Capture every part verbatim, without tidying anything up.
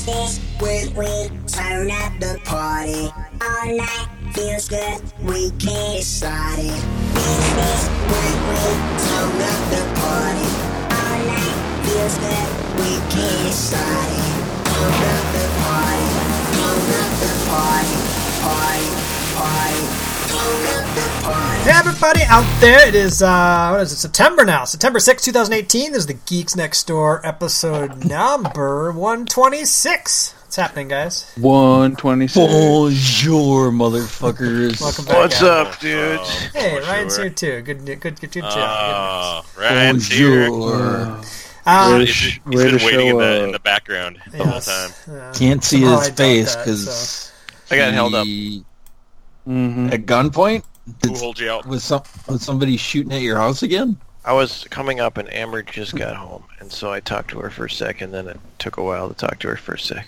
this week we turn up the party. All night feels good, we can't decide it. This week we turn up the party. All night feels good, we can't decide it. Turn up the party, turn up the party, party, party. Hey everybody out there, it is, uh, what is it, September now, September sixth, twenty eighteen, this is the Geeks Next Door episode number one twenty-six. What's happening, guys? one twenty-six. Bonjour, motherfuckers. Welcome back, What's guys. up, dude? Oh, hey, Ryan's here too, good, good, good, good job. Uh, Ryan's here. Bonjour. Um, He's, he's been waiting in the, in the background the yes, whole time. uh, Can't see somehow I his doubt face that, because so. I got held up. Mm-hmm. At gunpoint? Who Did, holds you out? was, some, was somebody shooting at your house again? I was coming up and Amber just got home, and so I talked to her for a second, then it took a while to talk to her for a sec.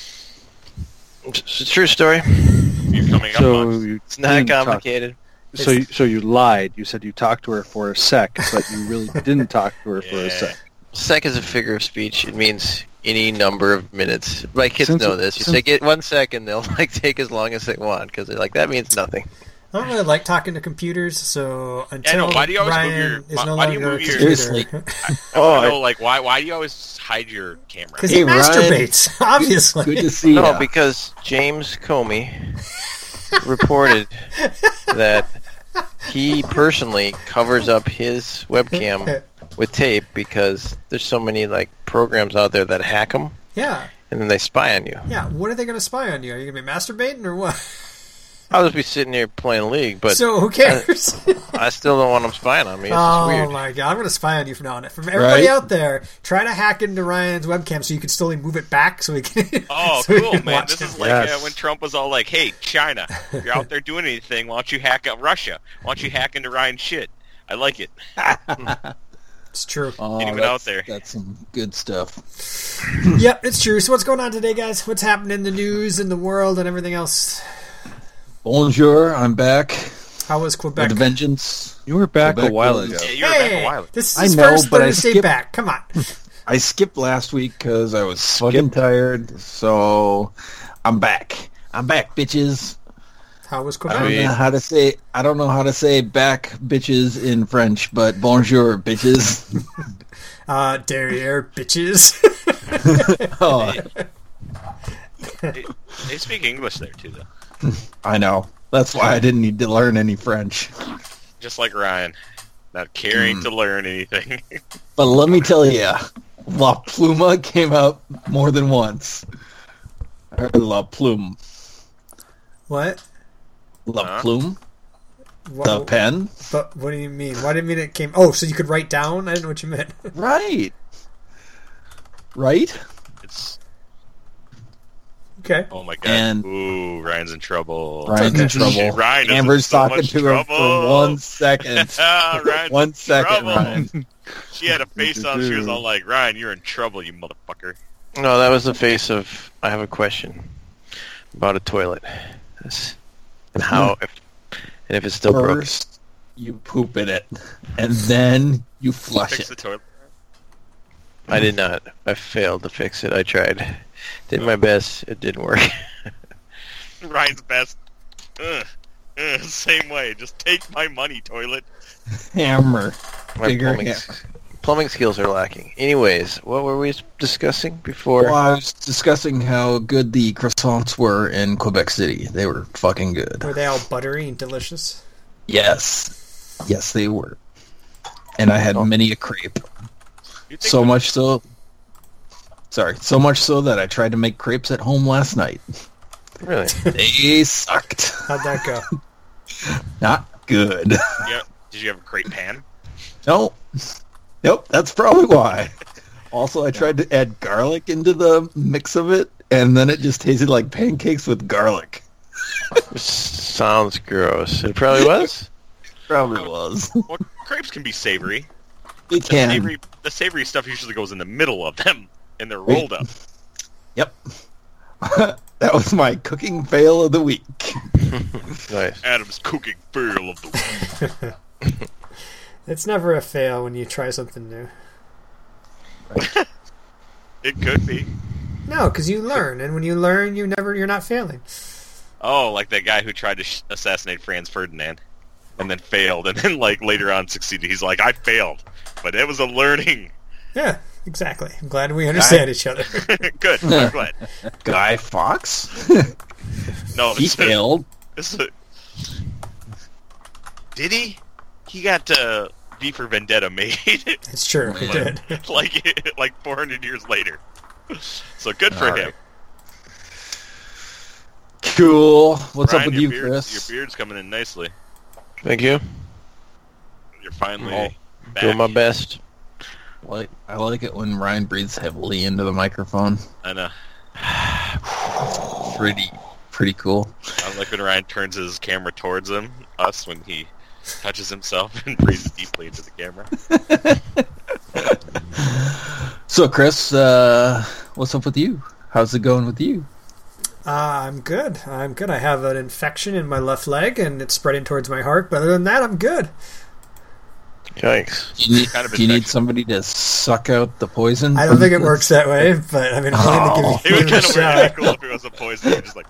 It's, it's a true story. You're coming up So on. you It's not didn't talk- complicated. so you, so you lied. You said you talked to her for a sec, but you really didn't talk to her for a Yeah. sec. Sec is a figure of speech. It means any number of minutes. My kids Since- know this. You since- say get one second, they'll like take as long as they want, because they're like, that means nothing. I don't really like talking to computers, so until Yeah, no, why do you always move Ryan your- is why- no why do you longer move a your- computer. Seriously. Oh, I- no, like, why Why do you always hide your camera? Because Hey, he Ryan. masturbates, obviously. Good to see No, ya. because James Comey reported that he personally covers up his webcam with tape because there's so many like programs out there that hack them Yeah, and then they spy on you. yeah. What are they going to spy on you? Are you going to be masturbating or what? I'll just be sitting here playing League, but so who cares? I still don't want them spying on me. It's oh just weird. my god, I'm going to spy on you from now on. From everybody Right? out there, try to hack into Ryan's webcam so you can slowly move it back so we can. Oh, so we cool, can man. watch This him. is like Yes. uh, when Trump was all like, hey, China, if you're out there doing anything, why don't you hack up Russia? Why don't you hack into Ryan's shit? I like it. It's true. Oh, Anyone that's, out there? That's some good stuff. Yep, it's true. So what's going on today, guys? What's happening in the news, in the world, and everything else? Bonjour, I'm back. How was Quebec? With a vengeance. You were back Quebec a while was- ago. Yeah, you were back Hey, a while ago. this is I his know, first but I Thursday skipped- back. Come on. I skipped last week because I was fucking tired, so I'm back. I'm back, bitches. How was I Quebec? don't mean- know how to say I don't know how to say back bitches in French, but bonjour bitches. Uh, derriere, bitches. Oh, They, they speak English there, too, though. I know. That's why I didn't need to learn any French. Just like Ryan. Not caring to learn anything. But let me tell you, La Pluma came out more than once. Or La Plume. What? La Huh? Plume? What, The pen? But what do you mean? Why do you mean it came? Oh, so you could write down? I didn't know what you meant. Right. Right? It's Okay. Oh my god. And- Ooh, Ryan's in trouble. Ryan's in trouble. Ryan is in Amber's so talking much to her for trouble. one second. Ah, Ryan's One in second, trouble. Ryan. She had a face on. She was all like, "Ryan, you're in trouble, you motherfucker." No, that was the face of I have a question about a toilet. That's- and how if and if it's still broken. First, you poop in it, and then you flush Fix it. the toilet. I did not. I failed to fix it. I tried. Did my best. It didn't work. Ryan's best. Ugh. Ugh, same way. Just take my money, toilet. Hammer. My Bigger plumbing, hammer. plumbing skills are lacking. Anyways, what were we discussing before? Well, I was discussing how good the croissants were in Quebec City. They were fucking good. Were they all buttery and delicious? Yes. Yes, they were. And I had many a crepe. You think So we- much so... Sorry. So much so that I tried to make crepes at home last night. Really? They sucked. How'd that go? Not good. Yeah. Did you have a crepe pan? No. Nope, that's probably why. Also, I tried to add garlic into the mix of it, and then it just tasted like pancakes with garlic. Sounds gross. It probably was. Probably was. Well, crepes can be savory. They The can. savory, the savory stuff usually goes in the middle of them, and they're rolled up. Yep. That was my cooking fail of the week. Nice. Adam's cooking fail of the week. It's never a fail when you try something new. It could be. No, because you learn, and when you learn, you never you're not failing. Oh, like that guy who tried to sh- assassinate Franz Ferdinand, and then failed, and then like later on succeeded. He's like, I failed, but it was a learning. Yeah, exactly. I'm glad we understand each other. Good. I'm glad. Guy Fawkes? No, He this is, failed. this is a, did he? He got uh, V for Vendetta made It's true. He did. like like four hundred years later. So good for All him. right. Cool. What's Ryan, up with your you, beard's, Chris? Your beard's coming in nicely. Thank you. You're finally Oh, back. Doing my best. Like, I like it when Ryan breathes heavily into the microphone. I know. Pretty, pretty cool. I like when Ryan turns his camera towards him, us, when he touches himself and breathes deeply into the camera. So, Chris, uh, what's up with you? How's it going with you? Uh, I'm good. I'm good. I have an infection in my left leg, and it's spreading towards my heart. But other than that, I'm good. Yikes. Do you need, Kind of do you need infection. somebody to suck out the poison? I don't think it works that way, but I mean, I'm willing to It would give, you- give kind it of a work really shot. cool if it was a poison. You're just like,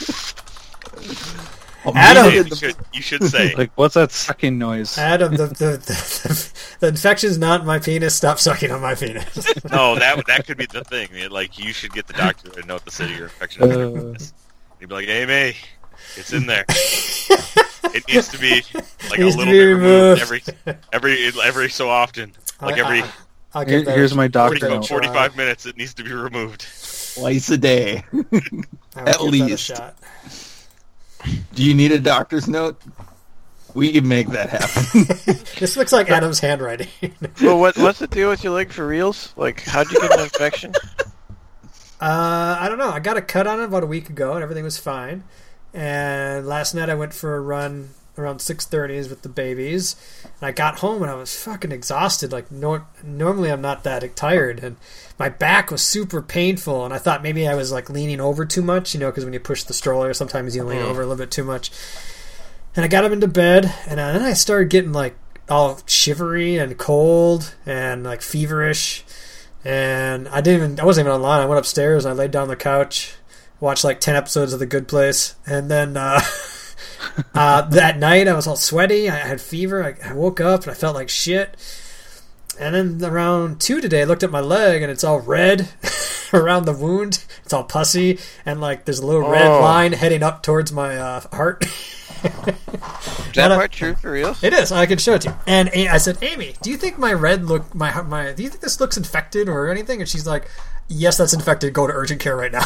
Oh, Adam! maybe you the- should, you should say. Like, what's that sucking noise? Adam, the, the, the, the infection's not my penis. Stop sucking on my penis. No, that that could be the thing. It, like, you should get the doctor to note the city your infection is. Uh, You'd be like, hey, May, it's in there. It needs to be like Needs a to little be bit removed removed. every every every so often. Like I- every I- I'll Here- give that here's a- my I'll doctor give that a note. try. forty-five minutes, it needs to be removed. Twice a day. I'll at give that a least. shot. Do you need a doctor's note? We can make that happen. This looks like Adam's handwriting. Well, what what's the deal with your leg for reals? Like, how'd you get an infection? Uh, I don't know. I got a cut on it about a week ago, and everything was fine. And last night I went for a run around six thirties with the babies, and I got home and I was fucking exhausted. Like, nor- normally I'm not that tired, and my back was super painful. And I thought maybe I was like leaning over too much, you know, because when you push the stroller, sometimes you lean Mm. over a little bit too much. And I got him into bed, and then I started getting like all shivery and cold and like feverish. And I didn't even, I wasn't even online. I went upstairs and I laid down on the couch, watched like ten episodes of The Good Place. And then uh, uh, that night I was all sweaty. I had fever. I, I woke up and I felt like shit. And then around two today, I looked at my leg and it's all red around the wound. It's all pussy. And like there's a little red Oh. line heading up towards my uh, heart. Is that And I- part true for reals? It is. I can show it to you. And A- I said, Amy, do you think my red look my my? Do you think this looks infected or anything? And she's like, Yes, that's infected. Go to urgent care right now.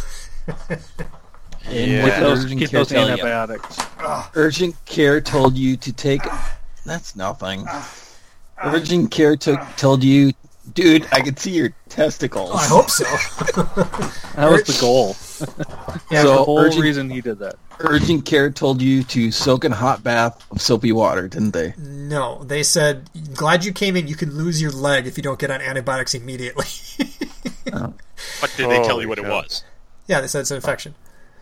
And Yeah. what Get did those, urgent get care those tell you? antibiotics. Urgent care told you to take. That's nothing. Urgent care took told you, dude. I can see your testicles. I hope so. That was the goal. Yeah, So, the whole urgent- reason he did that. Urgent care told you to soak in a hot bath of soapy water, didn't they? No, they said, glad you came in. You could lose your leg if you don't get on antibiotics immediately. But did they tell you what it Holy cow. was? Yeah, they said it's an infection.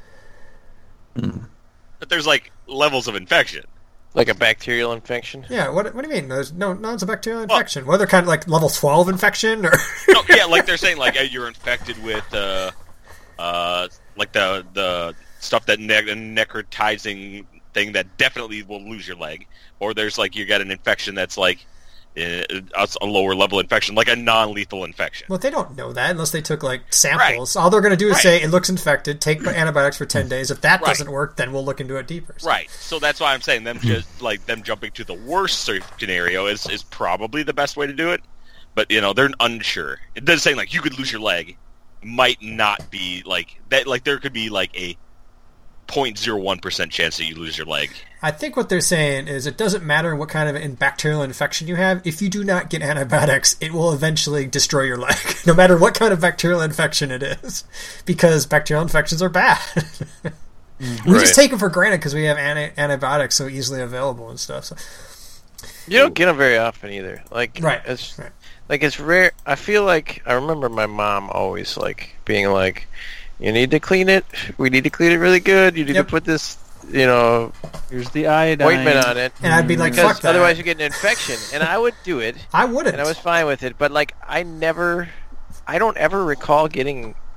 But there's like levels of infection. Like a bacterial infection? Yeah, what what do you mean? There's no, no, it's a bacterial infection. Whether kind of like level twelve infection or No, yeah, like they're saying, like uh, you're infected with, uh, uh, like the the stuff that ne- necrotizing thing that definitely will lose your leg, or there's like you got an infection that's like uh, a, a lower level infection, like a non-lethal infection. well, they don't know that unless they took like samples. All they're going to do is Right. say it looks infected. Take antibiotics for ten days. If that Right. doesn't work, then we'll look into it deeper. Right. So that's why I'm saying them just like them jumping to the worst scenario is is probably the best way to do it. But you know they're unsure. They're saying like you could lose your leg, might not be like that. Like there could be like a zero point zero one percent chance that you lose your leg. I think what they're saying is it doesn't matter what kind of in bacterial infection you have. If you do not get antibiotics, it will eventually destroy your leg, no matter what kind of bacterial infection it is, because bacterial infections are bad. We Right. just take them for granted because we have anti- antibiotics so easily available and stuff. So. You don't get them very often either. Like, Right, It's, right. Like, it's rare. I feel like I remember my mom always, like, being like, you need to clean it. We need to clean it really good. You need Yep. to put this, you know, Here's the iodine. ointment on it. And I'd be like, Because fuck that. otherwise you get an infection. And I would do it. I wouldn't. And I was fine with it. But, like, I never, I don't ever recall getting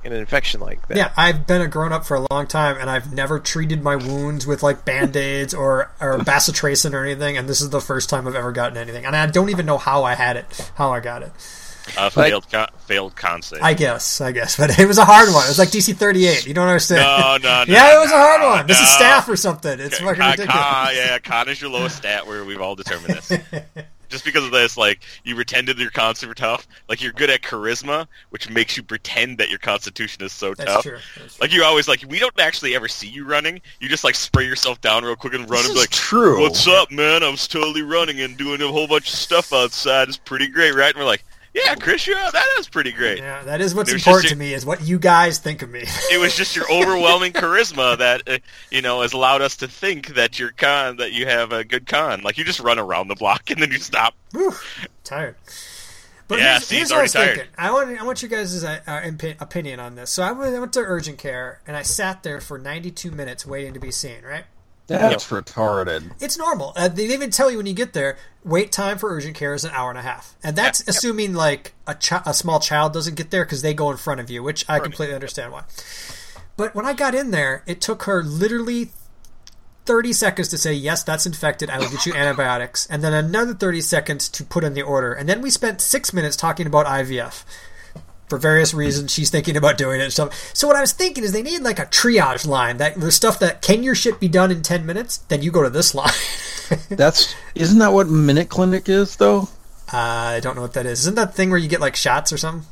an infection like that. Yeah, I've been a grown-up for a long time, and I've never treated my wounds with, like, Band-Aids or, or bacitracin or anything, and this is the first time I've ever gotten anything. And I don't even know how I had it, how I got it. Uh, failed, con- failed con save. I guess, I guess. But it was a hard one. It was like D C thirty-eight. You don't understand. No, no, no. Yeah, it was no, a hard one. This no. is staff or something. It's fucking con, ridiculous. Con, yeah, con is your lowest stat where we've all determined this. Just because of this, like, you pretended your con's super tough. Like, you're good at charisma, which makes you pretend that your constitution is so That's tough. true. That's true. Like, you always, like, we don't actually ever see you running. You just, like, spray yourself down real quick and run This and be is like, true. what's up, man? I was totally running and doing a whole bunch of stuff outside. It's pretty great, right? And we're like, yeah, Chris, yeah, that is pretty great. Yeah, that is what's It was important just to me, is what you guys think of me. It was just your overwhelming charisma that, uh, you know, has allowed us to think that you're con, that you have a good con. Like, you just run around the block and then you stop. Whew, tired. But Yeah, here's, see, here's he's what I was already thinking. I want, I want you guys' uh, uh, impi- opinion on this. So I went, I went to urgent care, and I sat there for ninety-two minutes waiting to be seen, right? That's retarded. It's normal. Uh, they even tell you when you get there, wait time for urgent care is an hour and a half. And that's Yeah. assuming, like, a, chi- a small child doesn't get there because they go in front of you, which I completely understand why. But when I got in there, it took her literally thirty seconds to say, yes, that's infected, I will get you antibiotics. And then another thirty seconds to put in the order. And then we spent six minutes talking about I V F. For various reasons, she's thinking about doing it and stuff. So what I was thinking is they need like a triage line. That the stuff that, can your shit be done in ten minutes? Then you go to this line. That's isn't that what Minute Clinic is though? uh, I don't know what that is. Isn't that thing where you get like shots or something?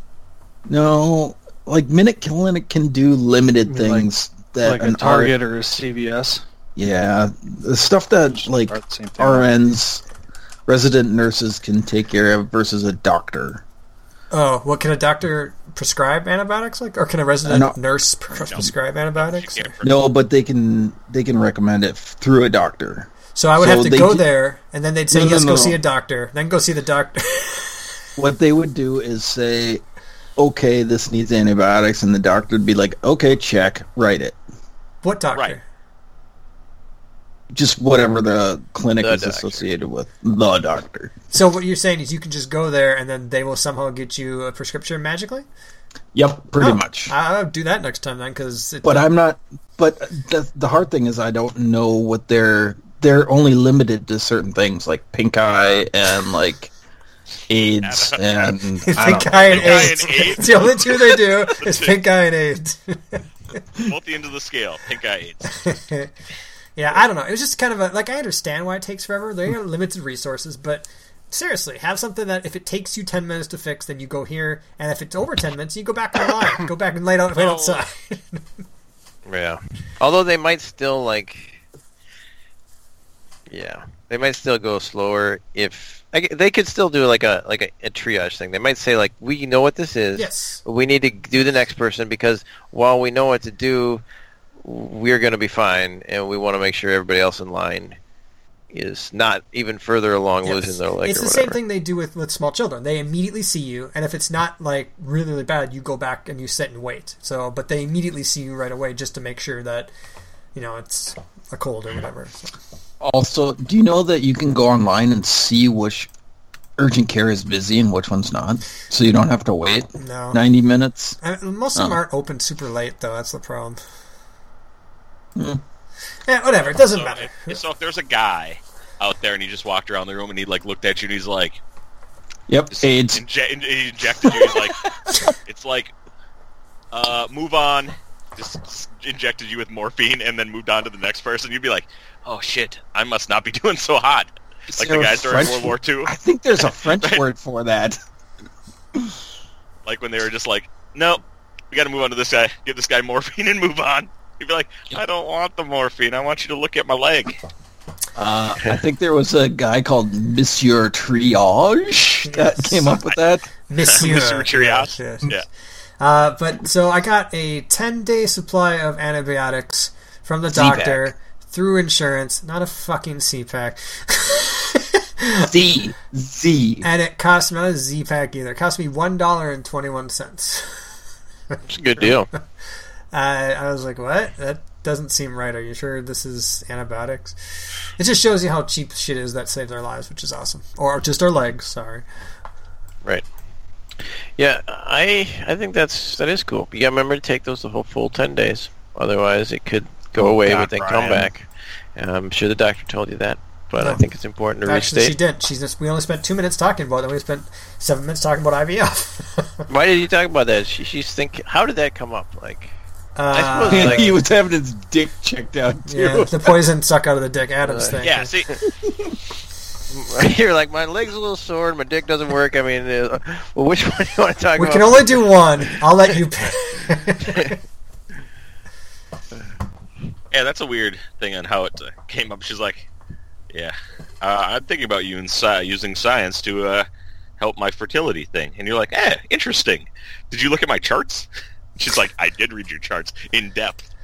No, like Minute Clinic can do limited mean, like- things that like a an Target or a C V S. Yeah, the stuff that like Are the same thing. R Ns, resident nurses can take care of versus a doctor. Oh, what can a doctor prescribe antibiotics like, or can a resident No. nurse pre- prescribe antibiotics? You can't- No, but they can they can recommend it through a doctor. So I would So have to they go ju- there, and then they'd say, No, no, "Yes, go no, see no. a doctor." Then go see the doctor. What they would do is say, "Okay, this needs antibiotics," and the doctor would be like, "Okay, check, write it." What doctor? Right. Just whatever the clinic The is doctor. associated with. The doctor. So what you're saying is you can just go there, and then they will somehow get you a prescription magically? Yep, pretty Oh, much. I- I'll do that next time then, because But I'm not. But the the hard thing is, I don't know what they're. They're only limited to certain things like pink eye and like AIDS and I don't pink know. eye and Pink eye AIDS. and AIDS. It's the only two they do is pink eye and AIDS. Both the ends of the scale. Pink eye AIDS. Yeah, I don't know. It was just kind of a, like, I understand why it takes forever. They got limited resources, but seriously, have something that if it takes you ten minutes to fix, then you go here, and if it's over ten minutes, you go back in line. Go back and lay out, wait Oh. outside. Yeah. Although they might still like, yeah, they might still go slower if like, they could still do like a like a, a triage thing. They might say like, we know what this is. Yes. But we need to do the next person because while we know what to do, we're going to be fine, and we want to make sure everybody else in line is not even further along Yes. losing their leg. It's or the whatever. same thing they do with, with small children. They immediately see you, and if it's not like really, really bad, you go back and you sit and wait. So, but they immediately see you right away just to make sure that, you know, it's a cold or whatever. So. Also, do you know that you can go online and see which urgent care is busy and which one's not? So you don't have to wait No, ninety minutes. I, most of them Oh. aren't open super late though. That's the problem. Hmm. Yeah, whatever. It doesn't So matter. if, so if there's a guy out there and he just walked around the room and he like looked at you and he's like, Yep, just AIDS. inje- in- he injected you. He's like, it's like, uh, move on. Just, just injected you with morphine and then moved on to the next person. You'd be like, oh shit, I must not be doing so hot. Is Like there the a guys during French- World War Two. I think there's a French Right. word for that. Like when they were just like, no, we got to move on to this guy. Give this guy morphine and move on. You'd be like, I don't want the morphine. I want you to look at my leg. Uh, I think there was a guy called Monsieur Triage that Yes. came up with that. Monsieur. Monsieur Triage. Yes, yes. Yeah. Uh, but so I got a ten-day supply of antibiotics from the Z-Pack. doctor through insurance, not a fucking C-pack. Z. Z. And it cost me, not a Z-pack either. It cost me one dollar and twenty-one cents. It's a good deal. I, I was like, what? That doesn't seem right. Are you sure this is antibiotics? It just shows you how cheap shit is that saves our lives, which is awesome. Or just our legs, sorry. Right. Yeah, I I think that's that is cool. You got to remember to take those the whole full ten days. Otherwise, it could go Oh, away God, but then Brian. come back. I'm sure the doctor told you that, but I No. think it's important to Actually, she restate. didn't. She's just, we only spent two minutes talking about it. Then we spent seven minutes talking about I V F. Why did you talk about that? She, she's thinking. How did that come up? Like, Uh, suppose, like- he was having his dick checked out too. yeah, the poison suck out of the dick. Adam's Uh, thing. Yeah, see, you're like, my leg's a little sore and my dick doesn't work. I mean, uh, well, which one do you want to talk We about? can only do one. I'll let you pick. yeah, that's a weird thing on how it uh, came up. She's like, yeah, uh, I'm thinking about you in sci- using science to uh, help my fertility thing. And you're like, eh, interesting. Did you look at my charts? She's like, I did read your charts in depth.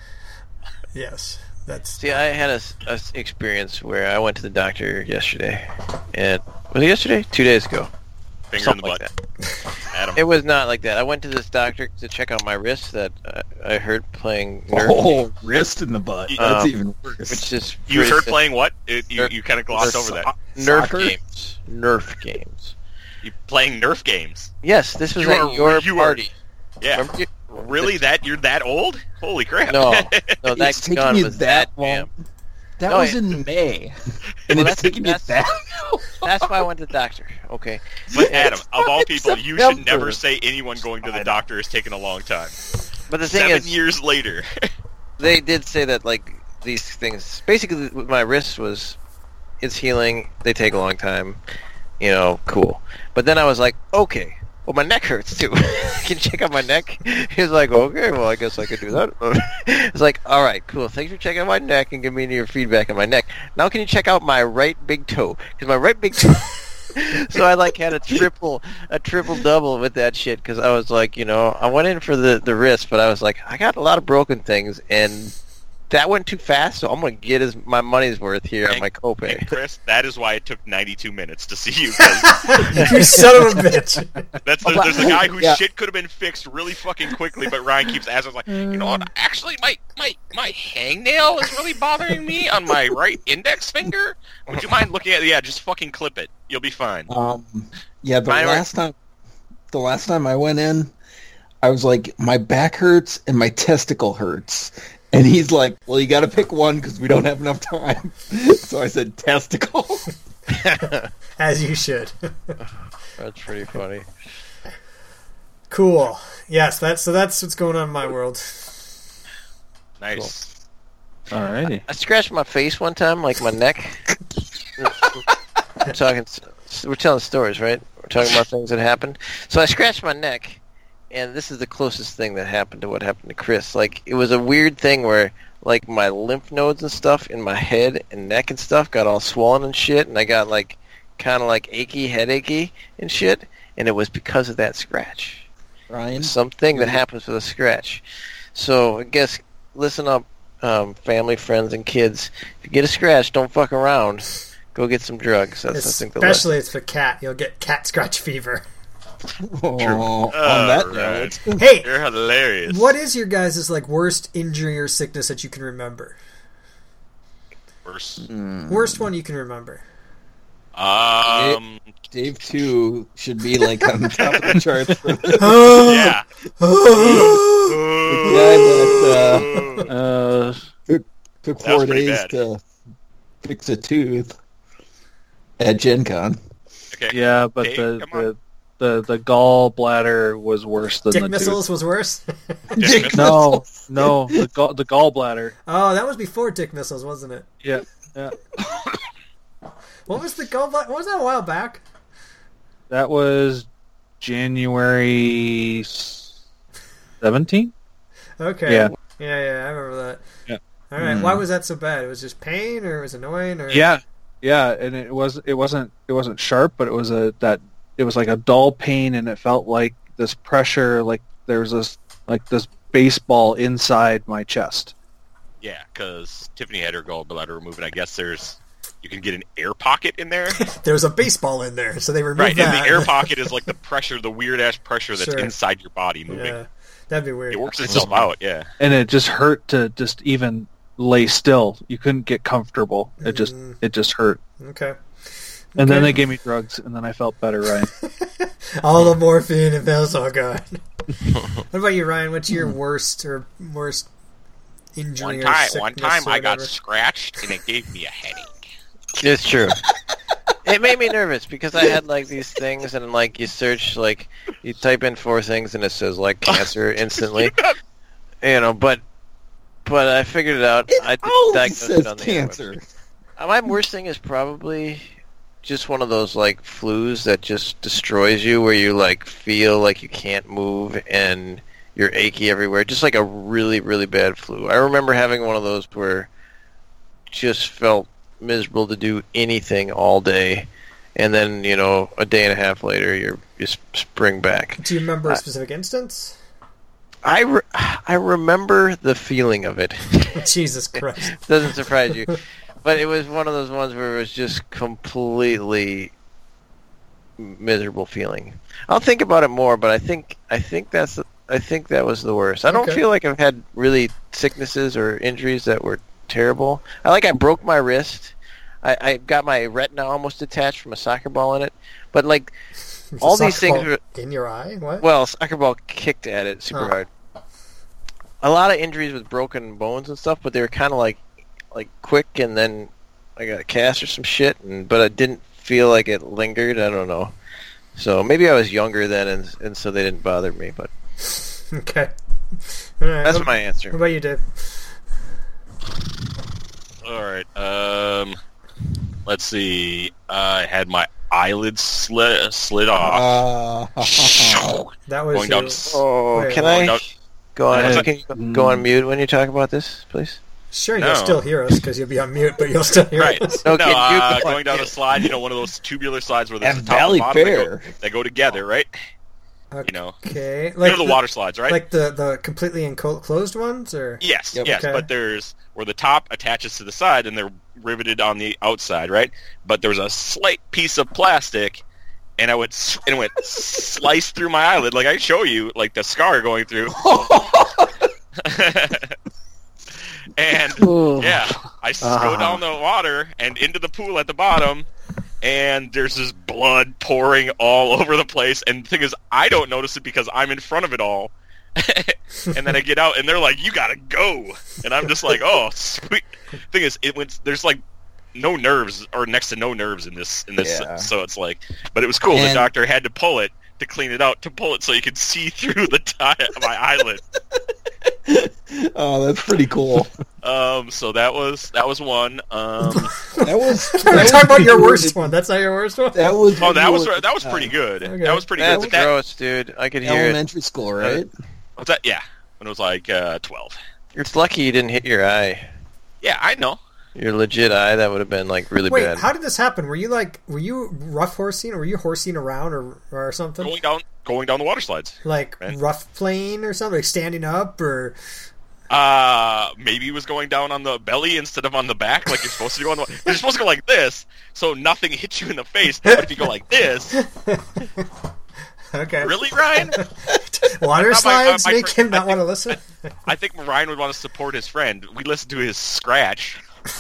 Yes, that's See, I had a, s- a s- experience where I went to the doctor yesterday, and was it yesterday? Two days ago. Finger Something in the like butt. that. Adam. It was not like that. I went to this doctor to check out my wrist that uh, I heard playing Nerf, Oh, wrist in the butt. That's Um, even worse. which is you pretty- heard playing what? It, you Nerf- you kind of glossed Nerf over that. Nerf Soccer? games. Nerf games. You playing Nerf games. Yes, this was You at are- your you are- party. Yeah. Remember you- Really? That you're that old? Holy crap! No, no, that It's taking gun you was that that long. damn. That No, was it- in May, and Well, it's that's- taking you that's- that. That's why I went to the doctor. Okay. But Adam, of all people, you should September. never say anyone going to the doctor has taken a long time. But the thing Seven is, years later. they did say that like these things. Basically, with my wrist was, it's healing. They take a long time. You know, cool. But then I was like, okay. Well, my neck hurts too. Can you check out my neck? He was like, okay, well, I guess I could do that. It's like, all right, cool. Thanks for checking out my neck and giving me your feedback on my neck. Now, can you check out my right big toe? Because my right big toe. So I like had a triple, a triple double with that shit because I was like, you know, I went in for the the wrist, but I was like, I got a lot of broken things and. That went too fast, so I'm gonna get his my money's worth here on And- my copay. And Chris, that is why it took ninety-two minutes to see you. 'cause you son of a bitch. That's there's, there's a guy whose Yeah. shit could have been fixed really fucking quickly, but Ryan keeps asking, like, you know what? Actually, my my my hangnail is really bothering me on my right index finger. Would you mind looking at? Yeah, just fucking clip it. You'll be fine. Um, yeah, the Mine were- last time, the last time I went in, I was like, my back hurts and my testicle hurts, and he's like, well, you got to pick one because we don't have enough time. So I said testicle. As you should. That's pretty funny. Cool. Yes, that's so that's what's going on in my world. Nice. Alrighty. I scratched my face one time, like my neck. We're talking, we're telling stories, right? We're talking about things that happened. So I scratched my neck, and this is the closest thing that happened to what happened to Chris. Like, it was a weird thing where, like, my lymph nodes and stuff in my head and neck and stuff got all swollen and shit, and I got, like, kind of, like, achy, headachy and shit, and it was because of that scratch. Ryan, Something that happens with a scratch. So, I guess, listen up, um, family, friends, and kids. If you get a scratch, don't fuck around. Go get some drugs. That's, I think, the lesson. Especially it's for cat. You'll get cat scratch fever. oh, on that Alright. note, Hey, You're hilarious. what is your guys' like worst injury or sickness that you can remember? Worse? Worst one you can remember. Um. Dave two should be like on the top of the charts for this. Yeah. The guy that Uh, took, took That was four pretty days bad. to fix a tooth at Gen Con. Okay. yeah, but Hey, the, come on. the the the gallbladder was worse than Dick the missiles was worse. Dick tooth. No, no, the gall, the gallbladder. Oh, that was before dick missiles, wasn't it? Yeah, yeah. What was the gallbladder? What was that a while back? That was January seventeenth. Okay. Yeah. Yeah, yeah, I remember that. Yeah. All right. Mm. Why was that so bad? It was just pain, or it was annoying, or Yeah, yeah, and it was it wasn't it wasn't sharp, but it was a that it was like a dull pain, and it felt like this pressure, like there was this like this baseball inside my chest. Yeah, because Tiffany had her gallbladder removed, and I guess there's you can get an air pocket in there. there was a baseball in there, so they removed Right, that. and the air pocket is like the pressure, the weird ass pressure that's Sure. inside your body moving. Yeah, that'd be weird. It works itself out, yeah. And it just hurt to just even lay still. You couldn't get comfortable. It just Mm. it just hurt. Okay. And then Okay. they gave me drugs, and then I felt better, Ryan. All the morphine, it feels so good. What about you, Ryan? What's your worst or worst injury One or time, sickness one time or I got whatever? scratched and it gave me a headache. It's true. It made me nervous because I had like these things, and like you search, like you type in four things, and it says like cancer instantly. You know, but but I figured it out. It I always diagnosed says it on the cancer. website. Uh, My worst thing is probably just one of those like flus that just destroys you, where you like feel like you can't move and you're achy everywhere. Just like a really really bad flu. I remember having one of those where just felt miserable to do anything all day, and then you know a day and a half later you're you spring back. Do you remember a I- specific instance? I, re- I remember the feeling of it. Jesus Christ. Doesn't surprise you, but it was one of those ones where it was just completely miserable feeling. I'll think about it more, but I think I think that's I think that was the worst. I don't Okay. feel like I've had really sicknesses or injuries that were terrible. I like I broke my wrist. I, I got my retina almost detached from a soccer ball in it. But like Is all the these soccer things ball were in your eye? What? well, soccer ball kicked at it super Oh. hard. A lot of injuries with broken bones and stuff, but they were kind of like like quick, and then I got a cast or some shit, and but I didn't feel like it lingered. I don't know. So maybe I was younger then, and and so they didn't bother me. But Okay. All right. that's what, my what answer. about you, Dave? All right. Um, let's see. I had my eyelids slid slid off. Uh, That was Going down your- to- Oh, Wait, can going I down- go on? What's that? Can you go on mute when you talk about this, please? Sure, you'll No. still hear us because you'll be on mute, but you'll still hear Right. us. No, no, can you uh, go on going down the mute? slide, you know, one of those tubular slides where there's At the top Valley and bottom that Fair. go, that go together, right? You know, Okay. you Like know the water slides, right? Like the, the completely enclosed ones? Or Yes, Yep. yes, Okay. but there's where the top attaches to the side and they're riveted on the outside, right? But there's a slight piece of plastic, and I would s- and it went slice through my eyelid, like I show you, like the scar going through. And yeah, I s- go Uh-huh. down the water and into the pool at the bottom, and there's this blood pouring all over the place. And the thing is, I don't notice it because I'm in front of it all. And then I get out, and they're like, "You gotta go," and I'm just like, "Oh, sweet." Thing is, it went. There's like no nerves, or next to no nerves in this. In this, Yeah. so it's like, but it was cool. The And- doctor had to pull it to clean it out, to pull it so you could see through the tie of my eyelid. oh, that's pretty cool. Um, so that was that was one. Um, That was. We're that was talking about pretty your good. worst one. That's not your worst one? That was. oh, that you was were- that was pretty good. Okay. That was pretty That's good. But that, gross, dude. I could hear it. Elementary school, right? what's that? Yeah, when it was like uh, twelve. It's lucky you didn't hit your eye. Yeah, I know. Your legit eye, that would have been like really Wait, bad. how did this happen? Were you like, were you rough horsing, or were you horsing around, or or something? Going down, going down the water slides. Like Right. rough playing or something, like standing up, or Uh, maybe he was going down on the belly instead of on the back, like you're supposed to go on the. You're supposed to go like this, so nothing hits you in the face. But if you go like this, okay, really, Ryan? water Not my- uh, slides my make fr- him not I want to listen. I think Ryan would want to support his friend. We listened to his scratch.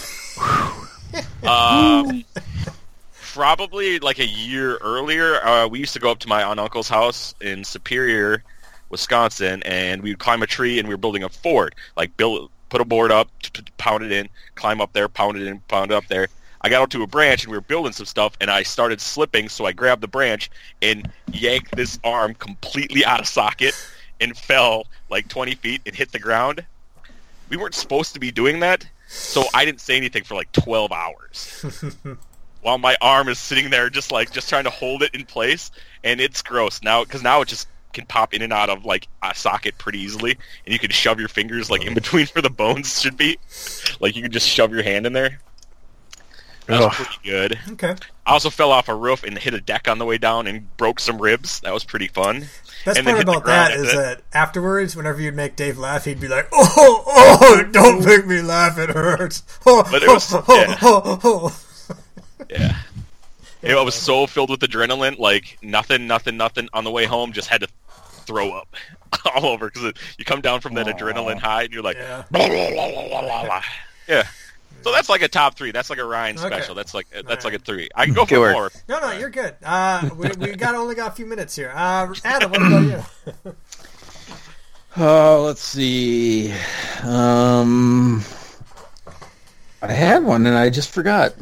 um, probably like a year earlier, uh, we used to go up to my aunt and uncle's house in Superior, Wisconsin, and we would climb a tree, and we were building a fort. Like, build, put a board up, t- t- pound it in, climb up there, pound it in, pound it up there. I got up to a branch, and we were building some stuff, and I started slipping, so I grabbed the branch and yanked this arm completely out of socket and fell like twenty feet and hit the ground. We weren't supposed to be doing that, so I didn't say anything for like twelve hours. While my arm is sitting there just like, just trying to hold it in place, and it's gross now, because now it just can pop in and out of like a socket pretty easily, and you can shove your fingers like in between where the bones should be. Like you can just shove your hand in there. That was Ugh. pretty good. Okay, I also fell off a roof and hit a deck on the way down and broke some ribs. That was pretty fun. best And then part hit the about ground that and is then- that afterwards, whenever you'd make Dave laugh, he'd be like, "Oh, oh, don't make me laugh, it hurts." Oh, But it was- oh, oh, yeah. oh, oh. Yeah. You know, I was so filled with adrenaline, like nothing, nothing, nothing on the way home. Just had to throw up all over because you come down from that Aw. adrenaline high and you're like, Yeah. blah, blah, blah, blah, blah, blah. Yeah. So that's like a top three. That's like a Ryan Okay. special. That's like that's All like a three. I can go Good for work. more. No, no, you're good. Uh, we we got only got a few minutes here. Uh, Adam, what about you? Oh, let's see. Um, I had one and I just forgot.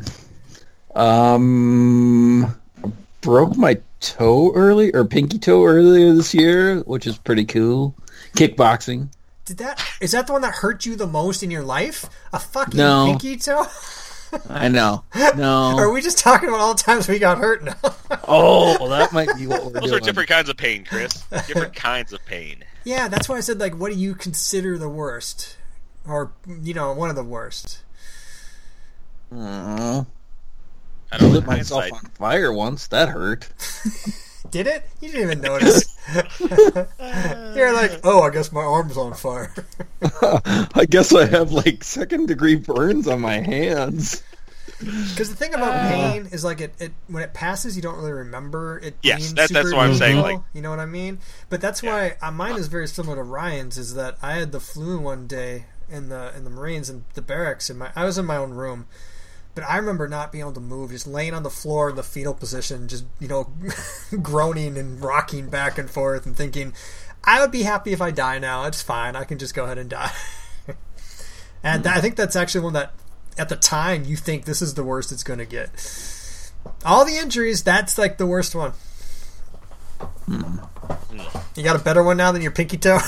Um, I broke my toe early or pinky toe earlier this year, which is pretty cool. Kickboxing. Did that is that the one that hurt you the most in your life? A fucking No. pinky toe? I know. Or No. are we just talking about all the times we got hurt now? Oh, that might be what we're Those doing. are different kinds of pain, Chris. Different kinds of pain. Yeah, that's why I said, like, what do you consider the worst? Or, you know, one of the worst. Aw. I I don't lit know. myself Hindsight. on fire once. That hurt. Did it? You didn't even notice. You're like, oh, I guess my arm's on fire. I guess I have like second degree burns on my hands. Because the thing about pain is, like, it, it when it passes, you don't really remember it Yes, being that- super that's what I'm saying, painful, like- you know what I mean? But that's why uh, mine is very similar to Ryan's, is that I had the flu one day in the in the Marines, and the barracks, and my I was in my own room. But I remember not being able to move, just laying on the floor in the fetal position, just, you know, groaning and rocking back and forth and thinking, I would be happy if I die now. It's fine. I can just go ahead and die. And I think that's actually one that, at the time, you think this is the worst it's going to get. All the injuries, that's like the worst one. You got a better one now than your pinky toe?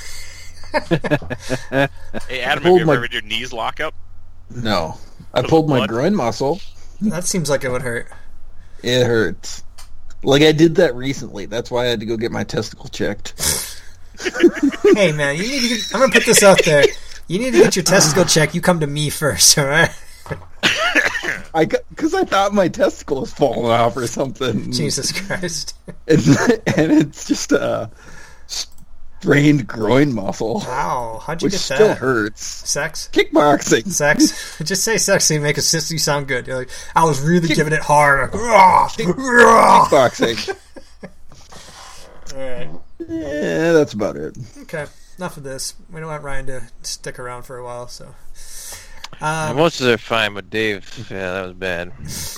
Hey, Adam, have Hold you my- ever had your knees lock up? No. I Because pulled of my blood? groin muscle. That seems like it would hurt. It hurts. Like I did that recently. That's why I had to go get my testicle checked. Hey, man, you need to get, I'm going to put this out there. You need to get your testicle checked. You come to me first, all right? I because I thought my testicle was falling off or something. Jesus Christ. And, and it's just a sprained groin muscle, Wow, how'd you which get still that? hurts. Sex? Kickboxing. Sex? Just say sex so you make a sister sound good. You're like, I was really giving it hard. Like, "Rah, rah." Kickboxing. Alright, Yeah, that's about it. okay. Enough of this. We don't want Ryan to stick around for a while, so. Um, Most of them are fine, but Dave, yeah, that was bad.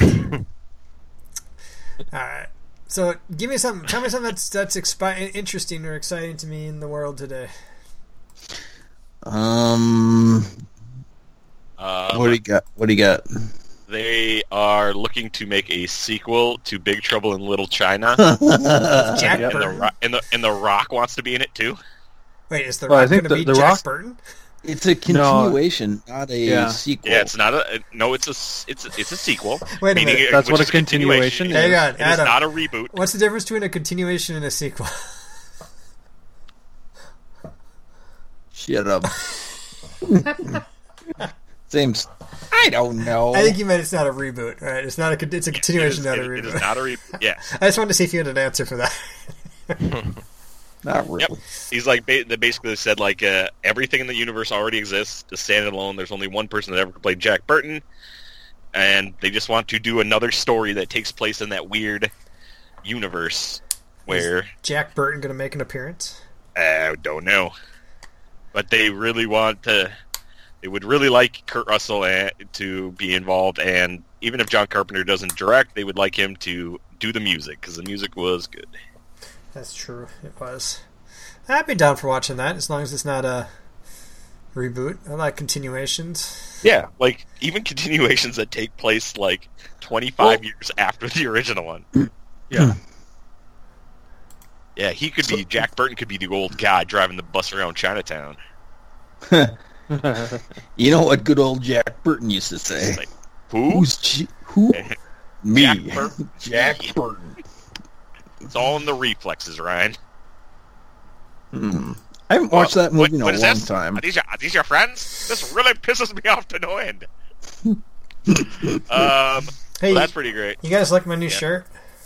Alright. So, give me something. Tell me something that's that's expi- interesting or exciting to me in the world today. Um, Um, what do you got? What do you got? They are looking to make a sequel to Big Trouble in Little China, Jack and the, Burton. Ro- and the and the Rock wants to be in it too. Wait, is the Well, I Rock think going to the- be the Jack Rock- Burton? It's a continuation, not a Yeah. sequel. Yeah, it's not a no. It's a s- it's a, it's a sequel. Wait a meaning minute. it- That's which what is a continuation is. Hang on, It is Adam. not a reboot. What's the difference between a continuation and a sequel? Shut up. Same. s- I don't know. I think you meant it's not a reboot, right? It's not a. con- It's a It continuation, is, not a it- it is reboot. not a reboot. Yeah, I just wanted to see if you had an answer for that. Not really. Yep. He's like ba- they basically said like uh, everything in the universe already exists. To stand alone, there's only one person that ever played Jack Burton, and they just want to do another story that takes place in that weird universe where Jack Burton going to make an appearance? I don't know, but they really want to. They would really like Kurt Russell a- to be involved, and even if John Carpenter doesn't direct, they would like him to do the music because the music was good. That's true. It was. I'd be down for watching that as long as it's not a reboot. I like continuations. Yeah, like even continuations that take place like twenty-five Well- years after the original one. Yeah. Yeah, he could be Jack Burton could be the old guy driving the bus around Chinatown. You know what good old Jack Burton used to say? Like, who? Who's G- who? Me. Jack Burton. Jack Burton. It's all in the reflexes, Ryan. Hmm. I haven't watched that What- movie in a what is long this? time. Are these, your, are these your friends? This really pisses me off to no end. um, Hey, well, that's pretty great. you guys like my new Yeah. shirt?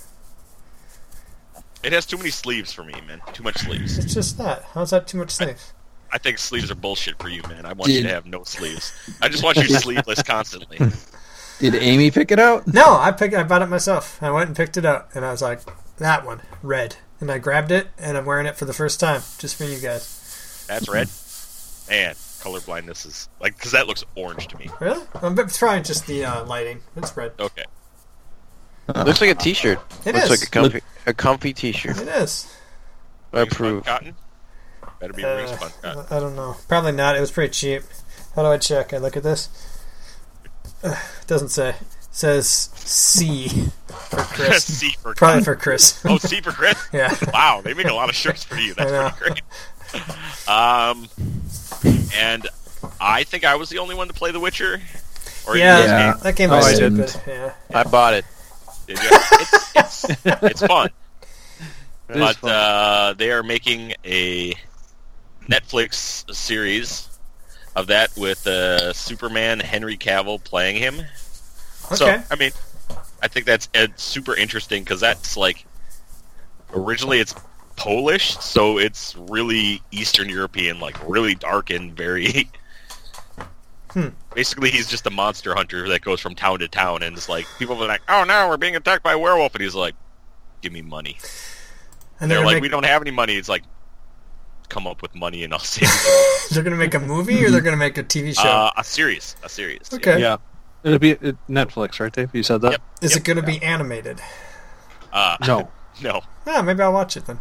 It has too many sleeves for me, man. Too much sleeves. It's just that. How's that too much sleeve? I think sleeves are bullshit for you, man. I want you Did- to have no sleeves. I just want you sleeveless constantly. Did Amy pick it out? No, I picked. I bought it myself. I went and picked it up, and I was like, that one, red. And I grabbed it, and I'm wearing it for the first time, just for you guys. That's red. Man, color blindness is like because that looks orange to me. Really? Um, but it's probably just the uh, lighting. It's red. Okay. Looks like a T-shirt. It Looks is. like a comfy, a comfy T-shirt. It is. I approve. Cotton. Better be Uh, ring spun cotton. I don't know. Probably not. It was pretty cheap. How do I check? I look at this. Uh, it doesn't say. It says C for Chris. C for Probably cotton. for Chris. Oh, C for Chris. Yeah. Wow, they make a lot of shirts for you. That's I know. pretty great. Um, and I think I was the only one to play The Witcher. Or Yeah, you guys Yeah. did. that game Oh, was I stupid. didn't. Yeah. I bought it. Did you? It's, it's, it's fun. It is But fun. uh, they are making a Netflix series of that with uh, Superman Henry Cavill playing him. So, Okay. I mean, I think that's uh, super interesting because that's like originally it's Polish, so it's really Eastern European, like really dark and very. Hmm. Basically, he's just a monster hunter that goes from town to town, and it's like people are like, "Oh no, we're being attacked by a werewolf," and he's like, "Give me money." And They're they're, like, gonna "We make, don't have any money." It's like, come up with money and I'll save you. they're gonna make a movie or they're gonna make a T V show. uh, a series, a series. yeah. Okay. Yeah. It'll be it, Netflix, right, Dave? You said that? Yep. Is Yep. it gonna be animated? Uh, No. no. Yeah, maybe I'll watch it then.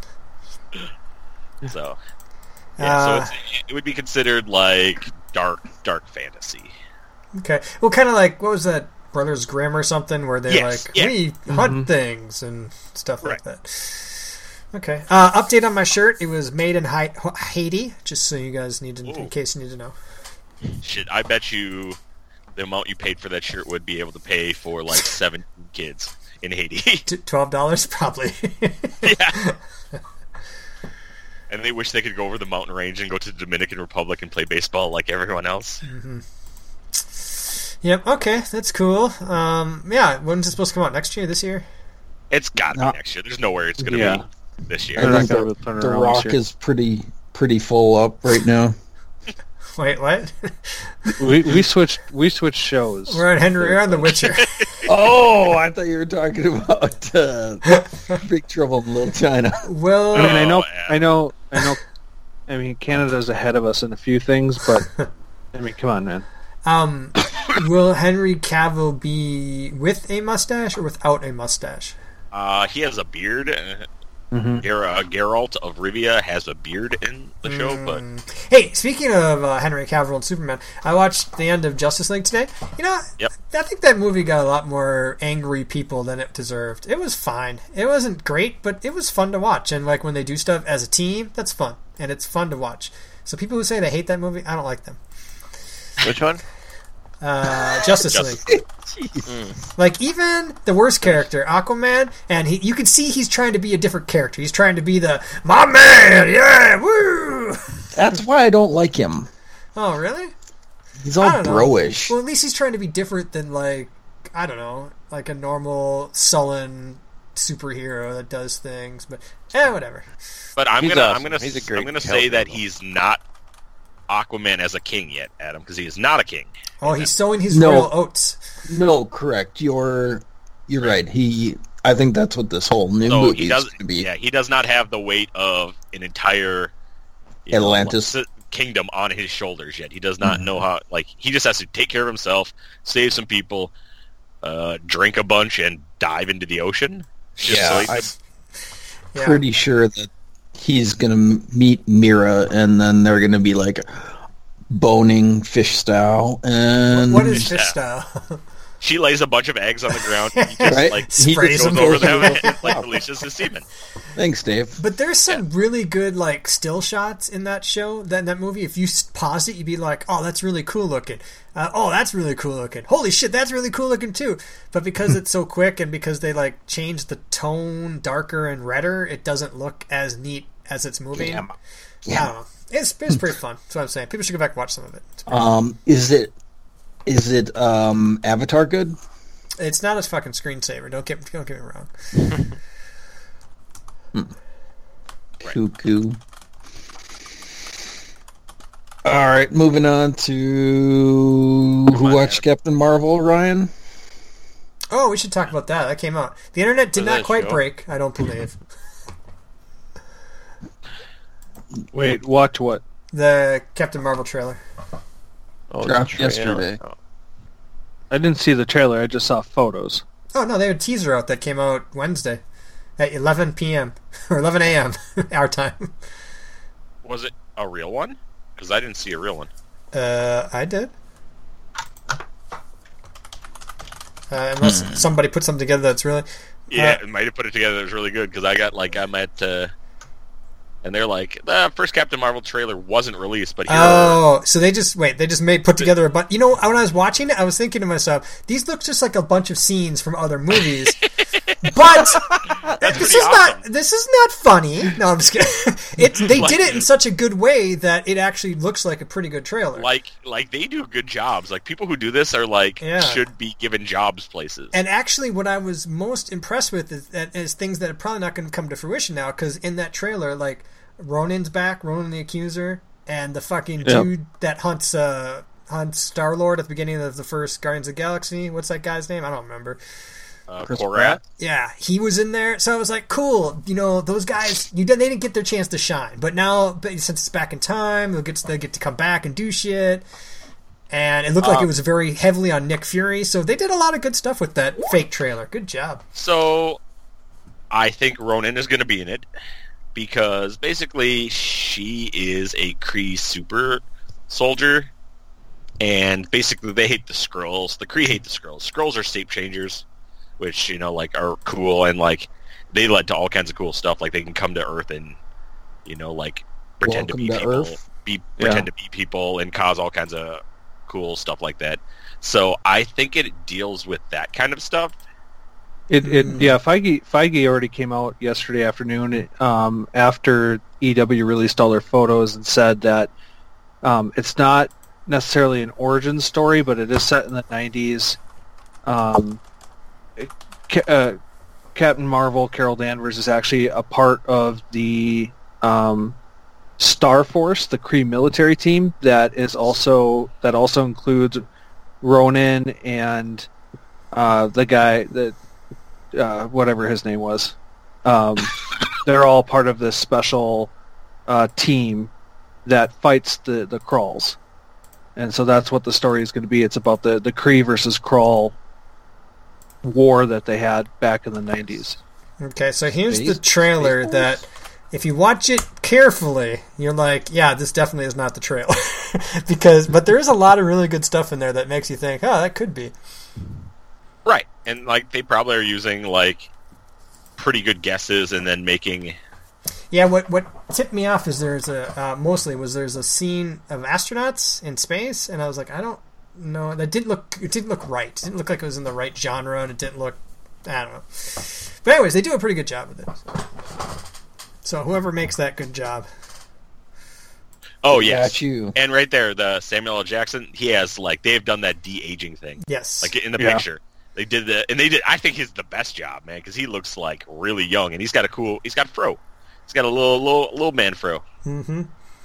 So, yeah, so Uh, it's, it would be considered like dark, dark fantasy. Okay. Well, kind of like what was that Brothers Grimm or something, where they're Yes, like yeah. we hunt things and stuff like Right. that. Okay. Uh, update on my shirt. It was made in Hai- Haiti. Just so you guys need to, in Ooh. case you need to know. Shit, I bet you the amount you paid for that shirt would be able to pay for like seven kids in Haiti. T- Twelve dollars probably. Yeah. And they wish they could go over the mountain range and go to the Dominican Republic and play baseball like everyone else. Yep. Okay, that's cool. Um, yeah. When's it supposed to come out? Next year? This year? It's got to No. be next year. There's nowhere it's going to Yeah. be this I year. They're not think gonna the, turn the around Rock this year. is pretty pretty full up right now. Wait, what? We we switched we switched shows. We're on Henry. We're on The Witcher. Oh, I thought you were talking about uh, Big Trouble in Little China. Well, I mean, I know, Oh, yeah. I know, I know. I mean, Canada's ahead of us in a few things, but I mean, come on, man. um, will Henry Cavill be with a mustache or without a mustache? Uh, he has a beard. Uh, Mm-hmm. Ger- uh, Geralt of Rivia has a beard in the show, but Hey, speaking of uh, Henry Cavill and Superman, I watched the end of Justice League today. You know, Yep. I think that movie got a lot more angry people than it deserved. It was fine. It wasn't great, but it was fun to watch. And like when they do stuff as a team, that's fun and it's fun to watch. So people who say they hate that movie, I don't like them. Which one? Uh, Justice Justice League. Like even the worst character, Aquaman, and he, you can see he's trying to be a different character. He's trying to be the my man, yeah, woo. That's why I don't like him. Oh, really? He's all I don't know. bro-ish. Well, at least he's trying to be different than like I don't know, like a normal sullen superhero that does things. But eh, whatever. but I'm He's gonna awesome. I'm gonna He's a s- great I'm gonna say that character. he's not Aquaman as a king yet, Adam, because he is not a king. Oh, he's sowing his No. royal oats. No, correct. You're you're right. He. I think that's what this whole new So movie he is does. going to be. Yeah, he does not have the weight of an entire you know, Atlantis. s- kingdom on his shoulders yet. He does not know how. Like he just has to take care of himself, save some people, uh, drink a bunch, and dive into the ocean. Just Yeah, so he I- can- Yeah. Pretty sure that he's going to meet Mira, and then they're going to be like boning fish style. And What is Yeah. fish style? she lays a bunch of eggs on the ground. He just Right? like He Sprays just goes them. over them goes and like releases his semen. Thanks, Dave. But there's some really good like still shots in that show, that that movie. If you s- pause it, you'd be like, "Oh, that's really cool looking." Uh, oh, that's really cool looking. Holy shit, that's really cool looking too. But because it's so quick and because they like change the tone darker and redder, it doesn't look as neat as it's moving. Yeah. I don't know. It's it's pretty fun. That's what I'm saying. People should go back and watch some of it. It's, pretty- Um, is it is it um, Avatar good? it's not a fucking screensaver. Don't get don't get me wrong. Cuckoo. All right, moving on to who on, watched Captain Marvel, Ryan? Oh, we should talk about that. That came out. The internet did Was not that a quite show? break. I don't believe. Wait, watch what? The Captain Marvel trailer. Oh, Dropped the trailer. yesterday. Oh. I didn't see the trailer. I just saw photos. Oh no, they had a teaser out that came out Wednesday at eleven p.m. or eleven a.m. our time. Was it a real one? Because I didn't see a real one. Uh, I did. Uh, unless Hmm. somebody put something together that's really. Yeah, Uh, it might have put it together. It was really good because I got like I'm at, uh, and they're like the first Captain Marvel trailer wasn't released, but here Oh, so they just wait. They just made put together a bunch. You know, when I was watching it, I was thinking to myself, "These look just like a bunch of scenes from other movies." But That's this pretty is awesome. not. This is not funny. No, I'm just kidding. It, they Like- did it in such a good way that it actually looks like a pretty good trailer. like like they do good jobs. Like people who do this are like Yeah. should be given jobs places. And actually, what I was most impressed with is, that, is things that are probably not going to come to fruition now. Because in that trailer, like Ronin's back, Ronin the Accuser, and the fucking Yeah. dude that hunts uh, hunts Star Lord at the beginning of the first Guardians of the Galaxy. What's that guy's name? I don't remember. uh, Chris Korat. Pratt? Yeah, he was in there, so I was like, cool. You know, those guys, you did, they didn't get their chance to shine, but now, but since it's back in time, they'll get they get to come back and do shit. And it looked like Um, it was very heavily on Nick Fury, so they did a lot of good stuff with that fake trailer. Good job. So I think Ronin is going to be in it because basically she is a Kree super soldier, and basically they hate the Skrulls. The Kree hate the Skrulls. Skrulls are state changers, which you know like are cool and like they led to all kinds of cool stuff. Like they can come to Earth and you know like pretend Welcome to be to people, Earth. be pretend to be people, and cause all kinds of cool stuff like that. So I think it deals with that kind of stuff. It, it yeah. Feige Feige already came out yesterday afternoon um, after E W released all their photos and said that um, it's not necessarily an origin story, but it is set in the nineties. Um, it- Ca- uh, Captain Marvel, Carol Danvers, is actually a part of the um, Star Force, the Kree military team that is also that also includes Ronin and uh, the guy that. Uh, whatever his name was. Um, they're all part of this special uh, team that fights the, the Krulls. And so that's what the story is going to be. It's about the, the Kree versus Krull war that they had back in the nineties. Okay, so here's Space- the trailer Space that, if you watch it carefully, you're like, yeah, this definitely is not the trailer. because, but there is a lot of really good stuff in there that makes you think, oh, that could be. Right, and like they probably are using like pretty good guesses and then making. Yeah, what what tipped me off is there's a uh, mostly was there's a scene of astronauts in space, and I was like, I don't know, that didn't look it didn't look right. It didn't look like it was in the right genre, and it didn't look, I don't know. But anyways, they do a pretty good job with it. So whoever makes that good job. Oh yes, Got you. and right there, the Samuel L. Jackson, he has like they have done that de aging thing, Yes. like in the Yeah. picture. They did the, and they did. I think he's the best job, man, because he looks like really young, and he's got a cool. He's got fro. He's got a little, little, little man fro. Mm-hmm.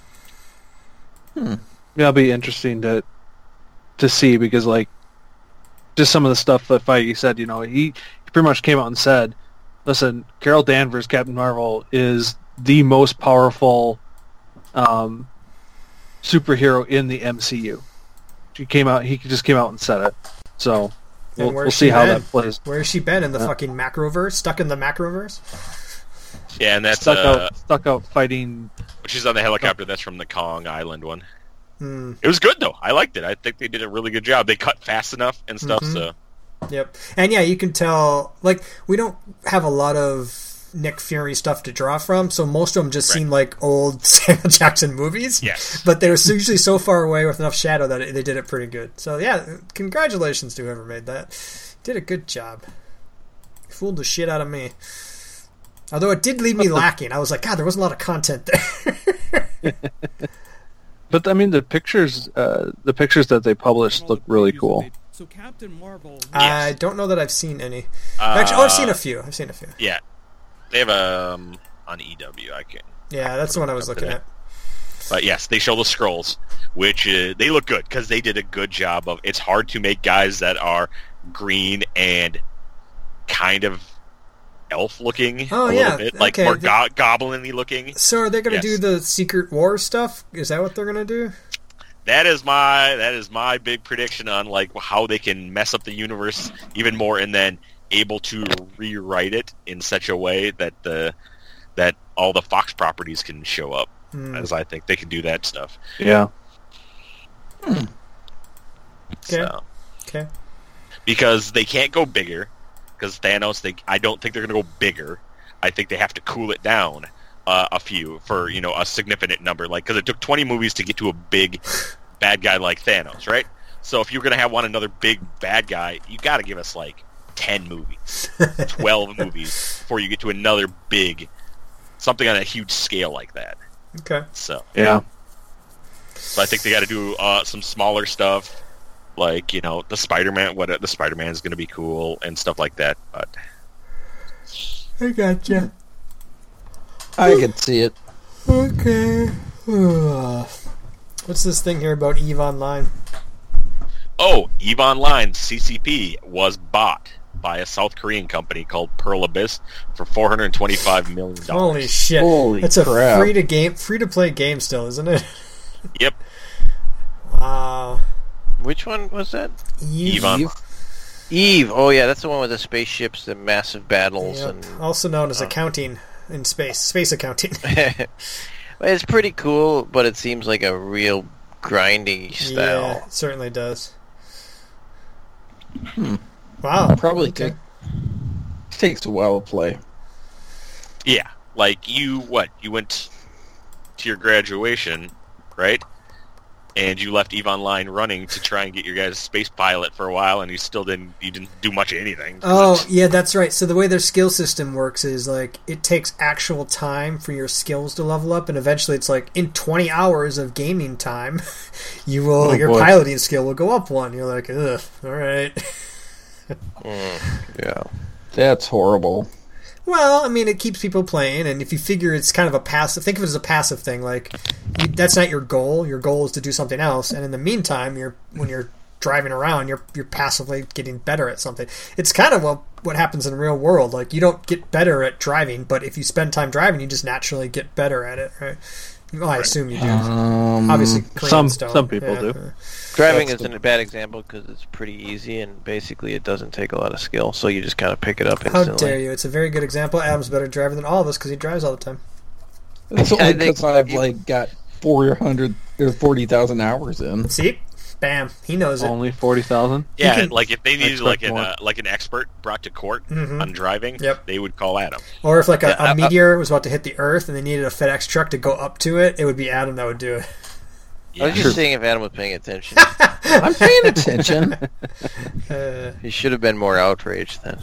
That'll be interesting to to see because, like, just some of the stuff that Feige said, you know, he, he pretty much came out and said, listen, Carol Danvers, Captain Marvel, is the most powerful um, superhero in the M C U. He came out, he just came out and said it. So we'll, where's we'll see she how been? that plays. Where's she been in the Yeah. fucking macroverse? Stuck in the macroverse? Yeah, and that's Stuck uh, out, stuck out fighting. she's on the helicopter. That's from the Kong Island one. Hmm. It was good though. I liked it. I think they did a really good job. They cut fast enough and stuff. Mhm. So Yep. And yeah, you can tell, like, we don't have a lot of Nick Fury stuff to draw from, so most of them just Right. seem like old Samuel Jackson movies. yes, But they're usually so far away with enough shadow that it, they did it pretty good. So yeah, congratulations to whoever made that. Did a good job. Fooled the shit out of me. Although it did leave me lacking. I was like, God, there wasn't a lot of content there. But I mean, the pictures, uh, the pictures that they published look really cool. So Captain Marvel. I don't know that I've seen any. Actually, oh, I've seen a few. I've seen a few. Yeah, they have um on E W. I can. Yeah, that's the one I was looking at. But yes, they show the scrolls, which uh, they look good because they did a good job of. It's hard to make guys that are green and kind of elf looking. Oh, a yeah, little bit, like okay, more the- go- goblin-y looking. So are they going to Yes. do the Secret War stuff? Is that what they're going to do? That is my that is my big prediction on like how they can mess up the universe even more, and then able to rewrite it in such a way that the that all the Fox properties can show up. Hmm. As I think they can do that stuff. Yeah. Okay. So, Okay. because they can't go bigger. Because Thanos, they I don't think they're going to go bigger. I think they have to cool it down uh, a few for you know a significant number. Like because it took twenty movies to get to a big bad guy like Thanos, right? So if you're going to have one another big bad guy, you got to give us like ten movies, twelve movies before you get to another big something on a huge scale like that. Okay. So Yeah. so I think they got to do uh, some smaller stuff. Like, you know, the Spider-Man, what the Spider-Man is going to be cool and stuff like that. But I gotcha. I could see it. Okay. What's this thing here about EVE Online? oh, EVE Online C C P was bought by a South Korean company called Pearl Abyss for four hundred twenty-five million dollars. Holy shit! Holy it's a crap. free to game, free to play game still, isn't it? Yep, Wow. Which one was that? EVE. EVE on- Eve. Oh yeah, that's the one with the spaceships, the massive battles, Yep. and Also known as Oh. accounting in space, space accounting. it's pretty cool. But it seems like a real grinding style. Yeah, it certainly does. Hmm. Wow. Probably Okay. take, takes a while to play. yeah. Like you, what you went to your graduation, right? And you left EVE Online running to try and get your guys' space pilot for a while, and you still didn't. You didn't do much of anything. Oh, yeah, that's right. So the way their skill system works is like it takes actual time for your skills to level up, and eventually it's like in twenty hours of gaming time, you will Oh, your boy. piloting skill will go up one. You're like, ugh, all right. Mm, yeah. That's horrible. Well, I mean, it keeps people playing, and if you figure it's kind of a passive, think of it as a passive thing. Like you, that's not your goal. Your goal is to do something else, and in the meantime, you're when you're driving around, you're you're passively getting better at something. It's kind of what what happens in the real world. Like you don't get better at driving, but if you spend time driving, you just naturally get better at it, right? Well, I assume you do. Um, Obviously, some- Koreans don't. some people Yeah. do. Driving That's isn't the- a bad example because it's pretty easy and basically it doesn't take a lot of skill, so you just kind of pick it up How instantly. dare you? It's a very good example. Adam's a better driver than all of us because he drives all the time. That's I only think because I've you- like got four hundred or forty thousand hours in. See? Bam. He knows it. Only forty thousand. Yeah, can- like if they needed expect like an more. uh, like an expert brought to court Mhm. on driving, Yep. they would call Adam. Or if like a, Yeah, I- a I- meteor was about to hit the Earth and they needed a FedEx truck to go up to it, it would be Adam that would do it. I was Yeah. just saying if Adam was paying attention. I'm paying attention. Uh, He should have been more outraged then.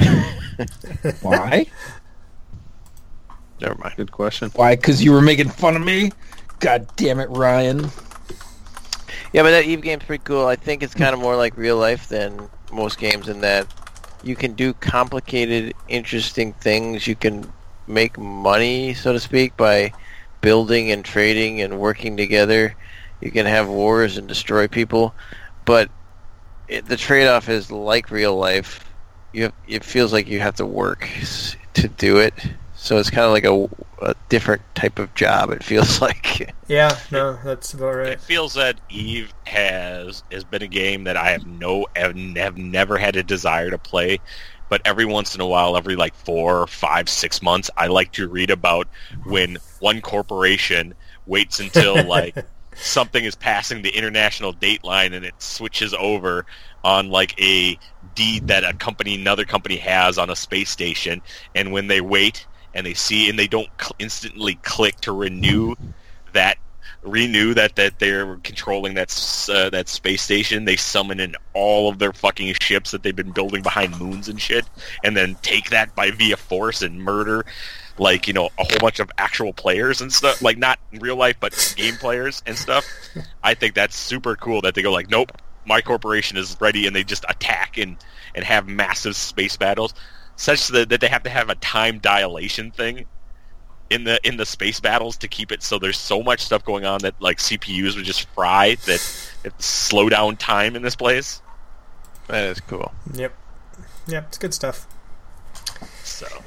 Why? Never mind. Good question. Why? Because you were making fun of me? God damn it, Ryan. Yeah, but that Eve game's pretty cool. I think it's kind of more like real life than most games in that you can do complicated, interesting things. You can make money, so to speak, by building and trading and working together. You can have wars and destroy people, but it, the trade-off is like real life. You have, it feels like you have to work s- to do it. So it's kind of like a, a different type of job. It feels like. yeah, no, that's about right. It feels that Eve has has been a game that I have no have, have never had a desire to play, but every once in a while, every like four, five, six months, I like to read about when one corporation waits until like something is passing the international date line and it switches over on like a deed that a company, another company has on a space station, and when they wait and they see and they don't cl- instantly click to renew that renew that that they're controlling that s- uh, that space station, they summon in all of their fucking ships that they've been building behind moons and shit, and then take that by via force and murder like, you know, a whole bunch of actual players and stuff, like not in real life but game players and stuff. I think that's super cool that they go like, nope, my corporation is ready, and they just attack and and have massive space battles, such that, that they have to have a time dilation thing in the in the space battles to keep it so there's so much stuff going on that like C P Us would just fry that it slow down time in this place. That is cool. Yep. Yep, it's good stuff. So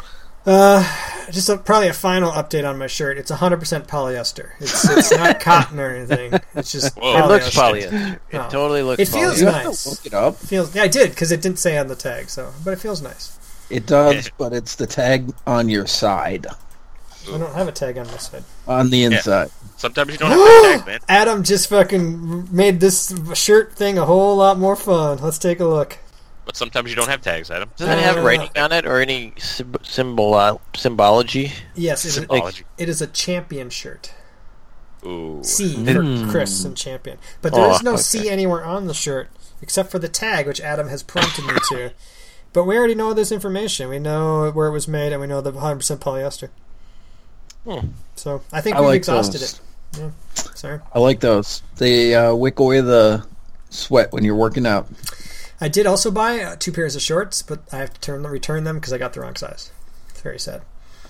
Uh, just a, probably a final update on my shirt. It's one hundred percent polyester. It's it's not cotton or anything. It's just Whoa. polyester. It looks polyester. It Oh. totally looks It feels polyester. You have to nice. look it up. Feels yeah, I did because it didn't say on the tag. So, but it feels nice. It does, but it's the tag on your side, I don't have a tag on this side. on the inside. Sometimes you don't have to tag, man. Adam just fucking made this shirt thing a whole lot more fun. Let's take a look. But sometimes you don't have tags, Adam. Does it have Uh, writing on it or any symb- symbol symbology? Yes, it is, Symbology. it is a champion shirt. Ooh. C Mm. for Chris and champion. But there is Oh, no okay. C anywhere on the shirt except for the tag, which Adam has prompted me to. But we already know this information. We know where it was made, and we know the one hundred percent polyester. Hmm. So I think I we've like exhausted those. it. Yeah. Sorry. I like those. They uh, wick away the sweat when you're working out. I did also buy uh, two pairs of shorts, but I have to turn them, return them because I got the wrong size. It's very sad.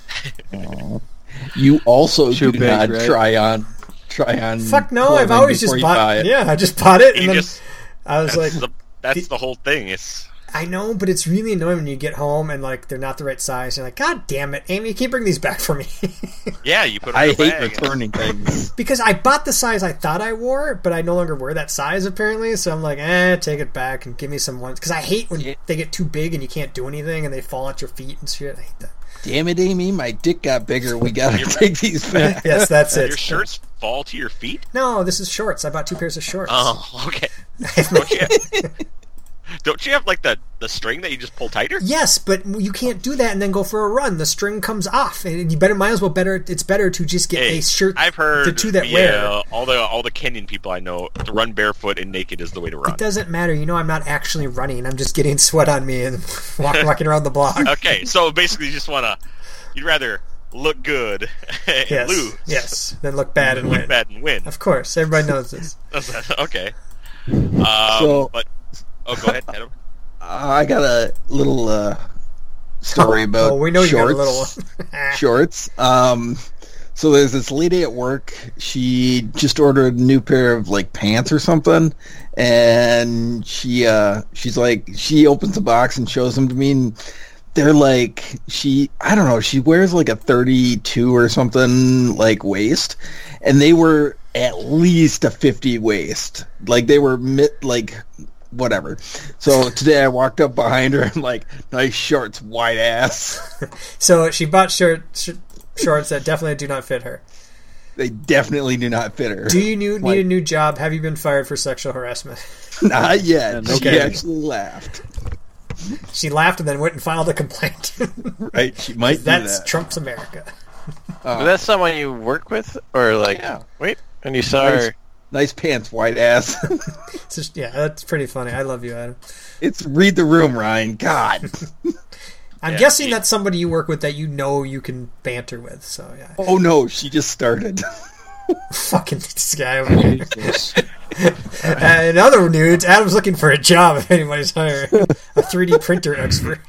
You also Too do big, not right? try on, try on. Fuck no! I've clothing always before just you bought. buy it. Yeah, I just bought it, and You then just, I was that's like, the, that's the- the whole thing. It's I know, but it's really annoying when you get home and like they're not the right size. You're like, God damn it, Amy, you can't bring these back for me. yeah, you put it in I a hate bag. returning things. Because I bought the size I thought I wore, but I no longer wear that size apparently. So I'm like, eh, take it back and give me some ones. Because I hate when Yeah. they get too big and you can't do anything and they fall at your feet and shit. I hate that. Damn it, Amy! My dick got bigger. We gotta take these back. Yes, that's it. Your shirts fall to your feet? No, this is shorts. I bought two pairs of shorts. Oh, okay. Don't you have, don't you have like the, the string that you just pull tighter? Yes, but you can't do that and then go for a run. The string comes off, and you better might as well better. It's better to just get Hey, a shirt. I've heard the two that yeah, wear. all the all the Kenyan people I know to run barefoot and naked is the way to run. It doesn't matter. You know, I'm not actually running. I'm just getting sweat on me and walk, walking around the block. Okay, so basically you just want to, you'd rather look good and Yes, lose. yes. Then look bad and Look win. bad and win. Of course, everybody knows this. Okay. Um, So- but, oh, go ahead, Adam. Uh, I got a little uh, story about Oh, we know you shorts. got a little. shorts. Um, so there's this lady at work. She just ordered a new pair of like pants or something, and she uh, she's like she opens the box and shows them to me. And they're like she I don't know. She wears like a thirty-two or something like waist, and they were at least a fifty waist. Like they were mid like. Whatever. So today I walked up behind her and like, nice shorts, white ass. So she bought short, sh- shorts that definitely do not fit her. They definitely do not fit her. Do you new, Like- need a new job? Have you been fired for sexual harassment? Not yet. Okay. She actually laughed. She laughed and then went and filed a complaint. Right? She might do That's that. Trump's America. Uh, Was that someone you work with, or like, Yeah. wait, and you saw nice, her? nice pants, white ass. It's just, yeah, that's pretty funny. I love you, Adam. It's read the room, Ryan. God. I'm Yeah, guessing he- that's somebody you work with that you know you can banter with. So yeah, Oh no, she just started. fucking this guy over here. Jesus. Uh, in other news, Adam's looking for a job if anybody's hiring a three D printer expert.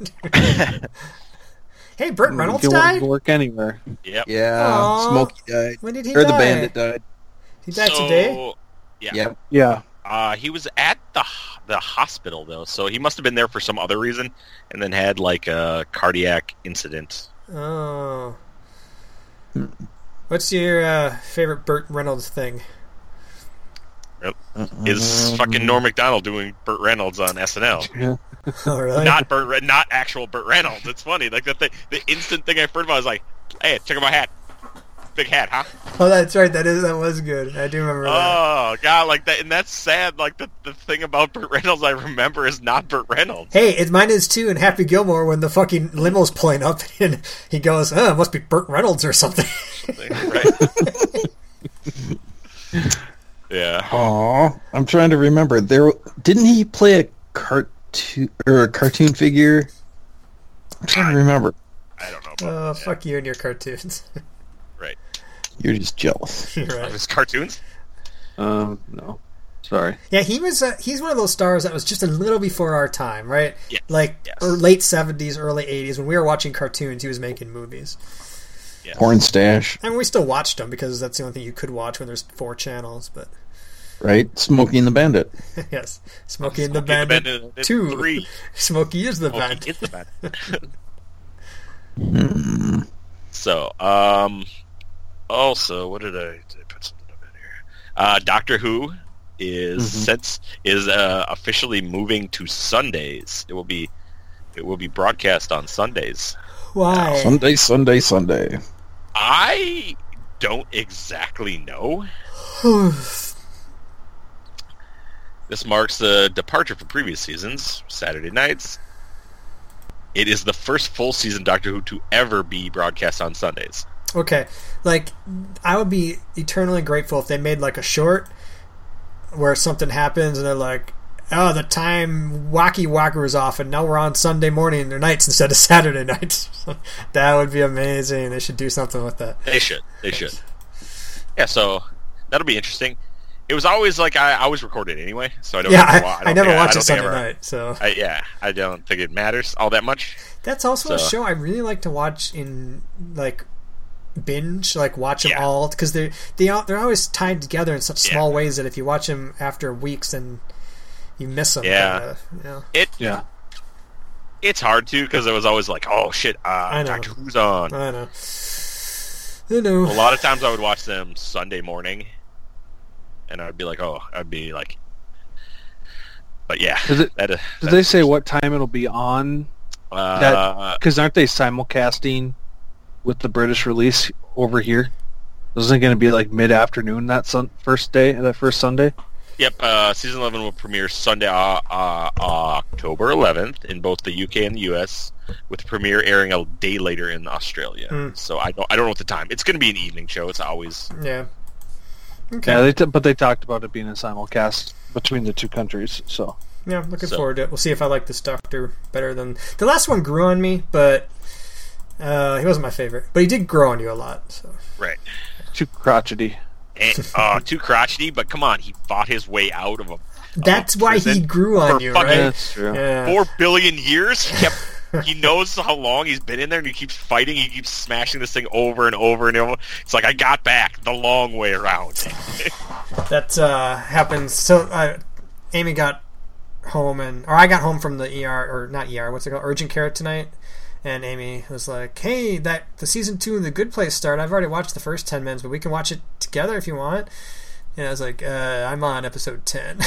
Hey, Burt Reynolds You can died? work, work anywhere. Yep. Yeah, Aw. Smokey died. When did he Or die? the bandit died. He died so, today? Yeah. Yep. Yeah. Uh, he was at the the hospital though, so he must have been there for some other reason, and then had like a cardiac incident. Oh. What's your uh, favorite Burt Reynolds thing? Is fucking Norm Macdonald doing Burt Reynolds on S N L? Oh, really? Not Burt, Re- not actual Burt Reynolds. It's funny, like the thing, the instant thing I heard about was like, "Hey, check out my hat, big hat, huh?" Oh, that's right. That is that was good. I do remember that. Oh god, like that, and that's sad. Like the the thing about Burt Reynolds I remember is not Burt Reynolds. Hey, it mine is too. In Happy Gilmore, when the fucking limo's pulling up, and he goes, "Oh, it must be Burt Reynolds or something." Right? Yeah. Aw, I'm trying to remember. There didn't he play a cartoon or a cartoon figure? I'm trying to remember. I don't know. About Oh, that. fuck you and your cartoons. Right. You're just jealous. You're Of right. his cartoons. Um, no. Sorry. Yeah, he was. Uh, he's one of those stars that was just a little before our time, right? Yeah. Like Yes. or late seventies, early eighties, when we were watching cartoons, he was making movies. Yeah. Porn stash, I mean, we still watched them because that's the only thing you could watch when there's four channels. But right? Smokey and the Bandit. yes, Smokey and the Smokey and the Bandit Bandit two. three. Smokey is the Smokey Bandit. is the Bandit. So, um, also, what did I, did I put something up in here? Uh, Doctor Who is Mhm. since is uh, officially moving to Sundays. It will be it will be broadcast on Sundays. Why? Sunday, Sunday, Sunday. I don't exactly know. This marks the departure from previous seasons, Saturday nights. It is the first full season Doctor Who to ever be broadcast on Sundays. Okay, like, I would be eternally grateful if they made, like, a short where something happens and they're like, oh, the time Wacky Walker was off and now we're on Sunday morning or nights instead of Saturday nights. That would be amazing. They should do something with that. They should. They should. Yeah, so that'll be interesting. It was always like I, I always recorded anyway, so I don't. Yeah, have to wa- I, I don't never think watch I it don't Sunday think I ever- night, so... I, yeah, I don't think it matters all that much. That's also a So- show I really like to watch in, like, binge, like, watch them Yeah. all, because they're, they, al- they're always tied together in such Yeah. small ways that if you watch them after weeks, then you miss them. Yeah. Kinda, you know? It Yeah. it's hard to because it was always like, oh shit, I uh, know. Doctor Who's on. I know. I know. A lot of times I would watch them Sunday morning, and I'd be like, oh, I'd be like, but yeah. Does it- that, uh, Did that- they say what time it'll be on? Uh, Because aren't they simulcasting with the British release over here? Isn't it going to be like mid-afternoon that sun- first day, that first Sunday? Yep, uh, season eleven will premiere Sunday, uh, uh, October eleventh in both the U K and the U S, with the premiere airing a day later in Australia. Mm. So I don't, I don't know what the time. It's going to be an evening show. It's always Yeah. Okay. Yeah, they t- but they talked about it being a simulcast between the two countries. So Yeah, looking So- forward to it. We'll see if I like this Doctor better than... The last one grew on me, but uh, he wasn't my favorite. But he did grow on you a lot, so... right. too crotchety. And, uh, too crotchety, but come on, he fought his way out of a. That's of a why he prison grew on for you, fucking right? That's true. Yeah. Four billion years. He kept. He knows how long he's been in there, and he keeps fighting. He keeps smashing this thing over and over and over. It's like I got back the long way around. That uh, happens. So uh, Amy got home, and or I got home from the E R, or not E R, what's it called, urgent care tonight. And Amy was like, "Hey, that the season two of The Good Place started. I've already watched the first ten minutes, but we can watch it together if you want." And I was like, uh, "I'm on episode ten."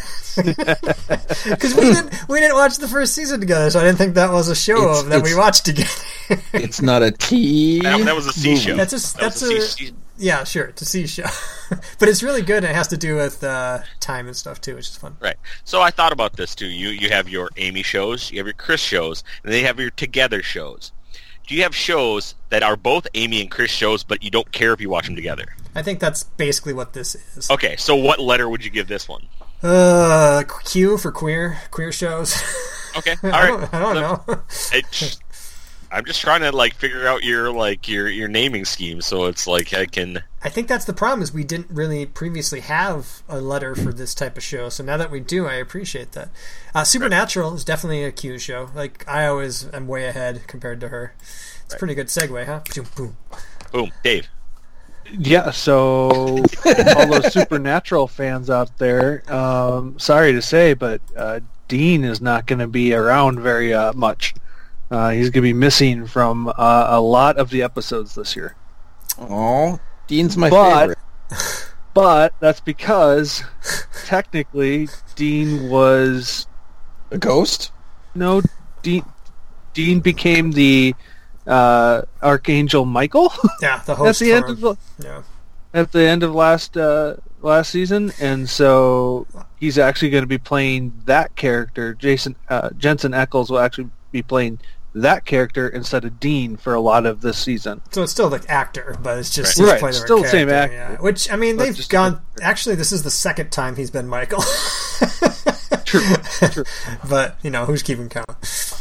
Because we didn't we didn't watch the first season together, so I didn't think that was a show It's- of that we it's- watched together. It's not a T. That, that was a C movie. show. That's a- That was that's a a- C- C- Yeah, sure, to see show, but it's really good. And it has to do with uh, time and stuff too, which is fun. Right. So I thought about this too. You you have your Amy shows, you have your Chris shows, and then you have your Together shows. Do you have shows that are both Amy and Chris shows, but you don't care if you watch them together? I think that's basically what this is. Okay, so what letter would you give this one? Uh, Q for queer queer shows. Okay, all I right. don't, I don't know. It, I'm just trying to like figure out your like your your naming scheme, so it's like I can. I think that's the problem is we didn't really previously have a letter for this type of show. So now that we do, I appreciate that. Uh, Supernatural is definitely a Q show. Like I always am way ahead compared to her. It's a pretty good segue, huh? Boom, boom. Boom, Dave. Yeah, so all those Supernatural fans out there, um, sorry to say, but uh, Dean is not going to be around very uh, much. Uh, he's going to be missing from uh, a lot of the episodes this year. Oh, Dean's my But- favorite. But that's because technically Dean was A ghost? no Dean. Dean became the uh, Archangel Michael Yeah, the at host. the end for of him. the Yeah. at the end of last uh, last season, and so he's actually going to be playing that character. Jason uh, Jensen Ackles will actually be playing that character instead of Dean for a lot of this season. So it's still the actor, but it's just Right. he's Right, playing still the same character, actor. Yeah. Which I mean, But they've just- gone. Actually, this is the second time he's been Michael. True, true. But you know, who's keeping count?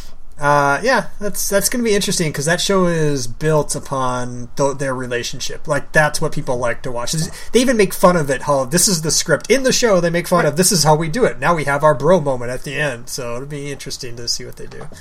Uh, yeah, that's that's going to be interesting because that show is built upon th- their relationship. Like that's what people like to watch. They even make fun of it. How this is the script in the show. They make fun of this is how we do it. Now we have our bro moment at the end. So it'll be interesting to see what they do.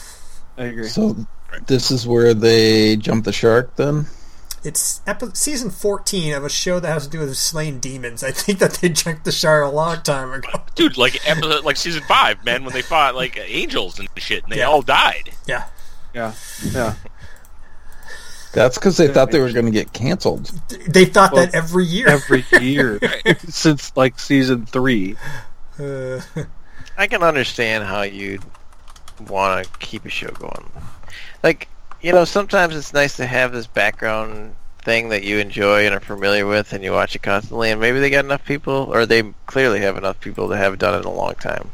I agree. So this is where they jump the shark then? It's epi- season fourteen of a show that has to do with slaying demons. I think that they jumped the shark a long time ago. Dude, like episode, like season five, man, when they fought like angels and shit, and they Yeah. all died. Yeah. Yeah, yeah. That's because they thought they were going to get canceled. They thought Well, that every year. every year since like season three. Uh, I can understand how you want to keep a show going. Like, you know, sometimes it's nice to have this background thing that you enjoy and are familiar with, and you watch it constantly. And maybe they got enough people, or they clearly have enough people to have done it in a long time.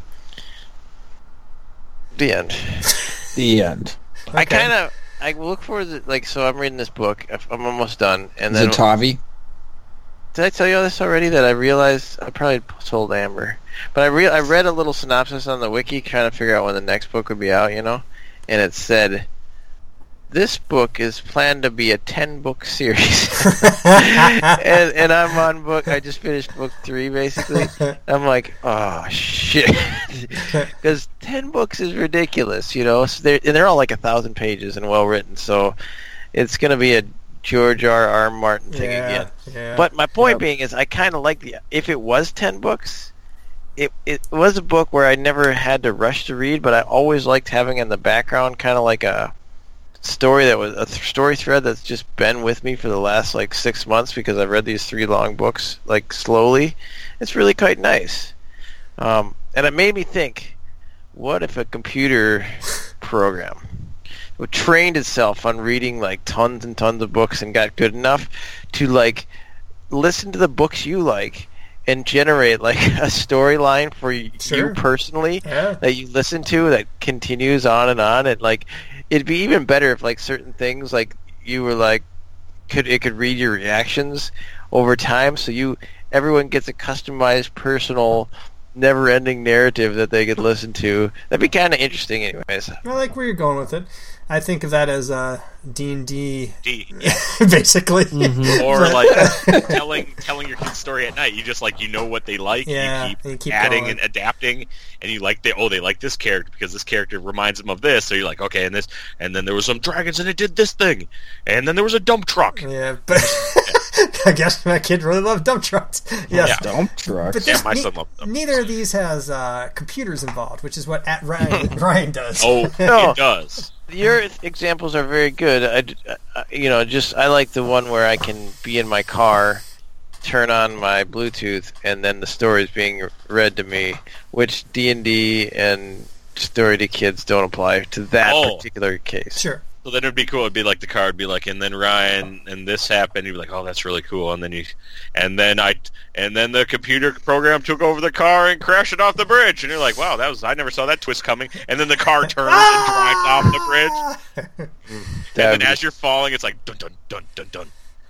The end. The end. I Okay. kind of I look forward to, like, so I'm reading this book. I'm almost done, and then Zatavi. did I tell you all this already? That I realized I probably told Amber, but I re- I read a little synopsis on the wiki trying to figure out when the next book would be out, you know, and it said this book is planned to be a ten book series, and and I'm on book. I just finished book three basically. I'm like, oh shit, because ten books is ridiculous, you know. So they're and they're all like a thousand pages and well written, so it's gonna be a George R. R. Martin thing yeah, again. yeah. But my point Yep. being is, I kind of like the. If it was ten books, it it was a book where I never had to rush to read, but I always liked having in the background kind of like a story that was a th- story thread that's just been with me for the last like six months because I've read these three long books like slowly. It's really quite nice, um, and it made me think: what if a computer program trained itself on reading like tons and tons of books and got good enough to like listen to the books you like and generate like a storyline for y- Sure. you personally Yeah. that you listen to that continues on and on, and like it'd be even better if like certain things like you were like could it could read your reactions over time, so you everyone gets a customized personal never-ending narrative that they could listen to. That'd be kind of interesting anyways. I like where you're going with it. I think of that as uh, D and D, D, yeah. basically. Or But- like telling telling your kid's story at night. You just like you know what they like. Yeah, you keep, you keep adding going. and adapting, and you like they oh they like this character because this character reminds them of this. So you're like okay, and this, and then there was some dragons and it did this thing, and then there was a dump truck. Yeah, but I guess my kid really loved dump trucks. Yes. Yeah. Dump trucks. But Yeah, this, my ne- son loved dump neither of these has uh, computers involved, which is what at Ryan, Ryan does. Oh, No. it does. Your examples are very good. I, uh, you know, just I like the one where I can be in my car, turn on my Bluetooth, and then the story is being read to me, which D and D and Story to Kids don't apply to that Oh. particular case. Sure. So then it'd be cool. It'd be like the card would be like, and then Ryan, and this happened. You'd be like, oh, that's really cool. And then you, and then I, and then the computer program took over the car and crashed it off the bridge. And you're like, wow, that was I never saw that twist coming. And then the car turns and drives off the bridge. And That'd then be- as you're falling, it's like dun dun dun dun dun.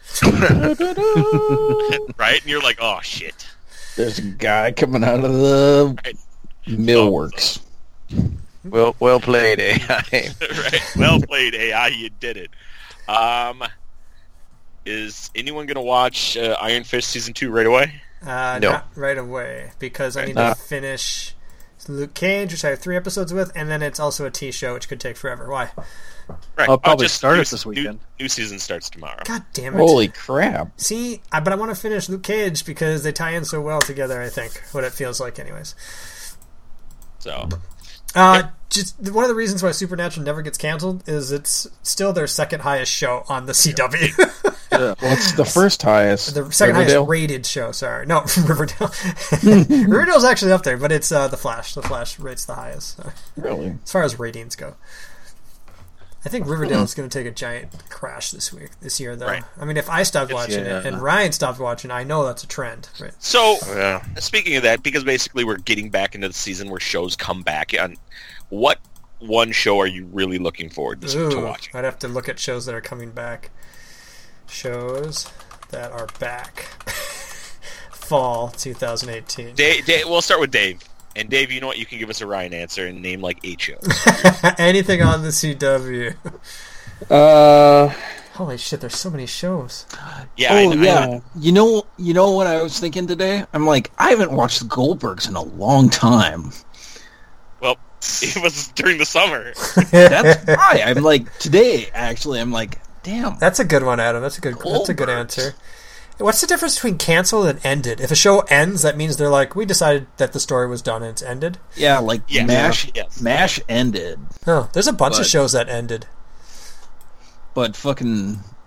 Right? And you're like, oh shit. There's a guy coming out of the Right. millworks. well, well played, A I. Right. Well played, A I. You did it. Um, is anyone gonna watch uh, Iron Fist season two right away? Uh, No. Not right away, because I need Uh, to finish Luke Cage, which I have three episodes with, and then it's also a T show, which could take forever. Why? Right. I'll probably just start new, it this weekend. New, new season starts tomorrow. God damn it. Holy crap. See, I, but I want to finish Luke Cage because they tie in so well together, I think. What it feels like, anyways. So Uh, just one of the reasons why Supernatural never gets canceled is it's still their second highest show on the C W. Yeah. What's the first highest? the second Riverdale? highest rated show, sorry. No, Riverdale. Riverdale's actually up there, but it's uh, The Flash. The Flash rates the highest, so, Really? as far as ratings go. I think Riverdale is going to take a giant crash this week, this year, though. Right. I mean, if I stopped watching yeah. it and Ryan stopped watching, I know that's a trend. Right? So, Yeah. speaking of that, because basically we're getting back into the season where shows come back, on what one show are you really looking forward this, to Ooh, watching? I'd have to look at shows that are coming back. Shows that are back. Fall twenty eighteen. Dave, Dave, we'll start with Dave. And Dave, you know what? You can give us a Ryan answer and name like eight shows. Anything on the C W. Uh, Holy shit, there's so many shows. Yeah, I oh know, I yeah. know. You know, you know what I was thinking today? I'm like, I haven't watched the Goldbergs in a long time. Well, it was during the summer. That's why I'm like today. Actually, I'm like, damn. That's a good one, Adam. That's a good that's a good Goldbergs. answer. What's the difference between canceled and ended? If a show ends, that means they're like, we decided that the story was done and it's ended. Yeah, like Yes. Mash. Yes. Mash ended, Oh, there's a bunch of But- shows that ended. but fucking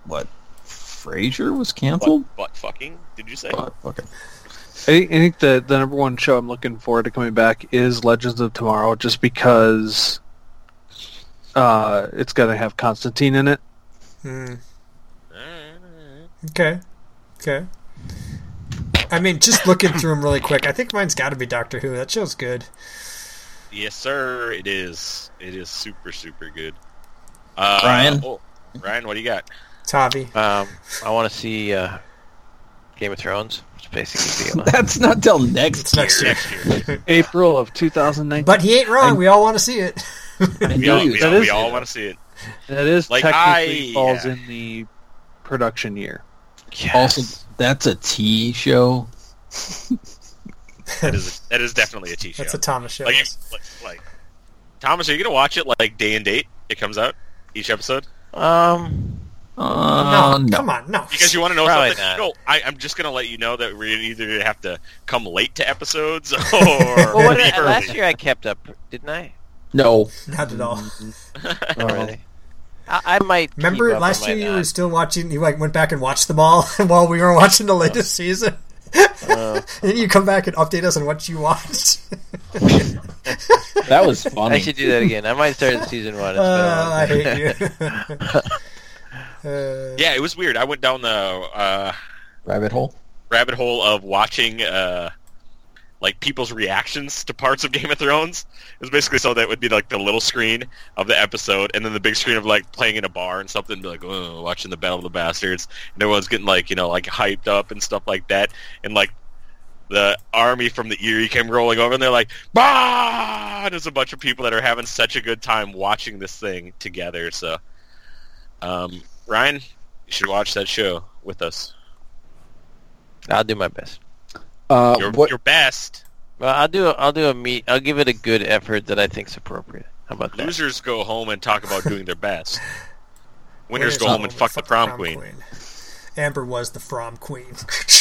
what? Frasier was canceled? Butt, butt fucking, did you say? Butt fucking. I think, I think the, the number one show I'm looking forward to coming back is Legends of Tomorrow, just because uh, it's going to have Constantine in it. Hmm. Okay. Okay. I mean, just looking through them really quick, I think mine's got to be Doctor Who. That show's good. Yes, sir, it is. It is super, super good. Uh, Ryan? Oh, Ryan, what do you got? Tavi. Um, I want to see uh, Game of Thrones. It's basically the That's not till next It's next year. Next year. April of two thousand nineteen. But he ain't wrong. We all want to see it. I We know all, you- we that all, is- we all want to see it. That is Like, technically I- falls yeah. in the production year. Yes. Also, that's a T show. That is, that is definitely a T show. That's a Thomas show. Like, you- like, like, Thomas, are you going to watch it like day and date? It comes out each episode um, Uh, no, no. come on, no. because you want to know Probably something. not. No, I, I'm just going to let you know that we're either going to have to come late to episodes or well, what, be early. last year I kept up, didn't I? No. Not at all. Not really. I, I might. keep Remember up, last I year might you were not. still watching, you like went back and watched them all while we were watching the latest season? Uh, And then you come back and update us on what you watched. That was funny. I should do that again. I might start at season one. It's been a Uh, I long hate you. uh, Yeah, it was weird. I went down the uh, Rabbit hole. rabbit hole of watching uh, like people's reactions to parts of Game of Thrones. It was basically so that it would be like the little screen of the episode, and then the big screen of like playing in a bar and something. Be like, oh, watching the Battle of the Bastards, and everyone's getting like you know like hyped up and stuff like that, and like the army from the Erie came rolling over, and they're like, bah! And there's a bunch of people that are having such a good time watching this thing together. So, um, Ryan, you should watch that show with us. I'll do my best. Uh, Your what? your best. Well, I'll do. A, I'll do a meet. I'll give it a good effort that I think's appropriate. How about that? Losers go home and talk about doing their best. Winners go Winners home and fuck the prom queen. Amber was the prom queen.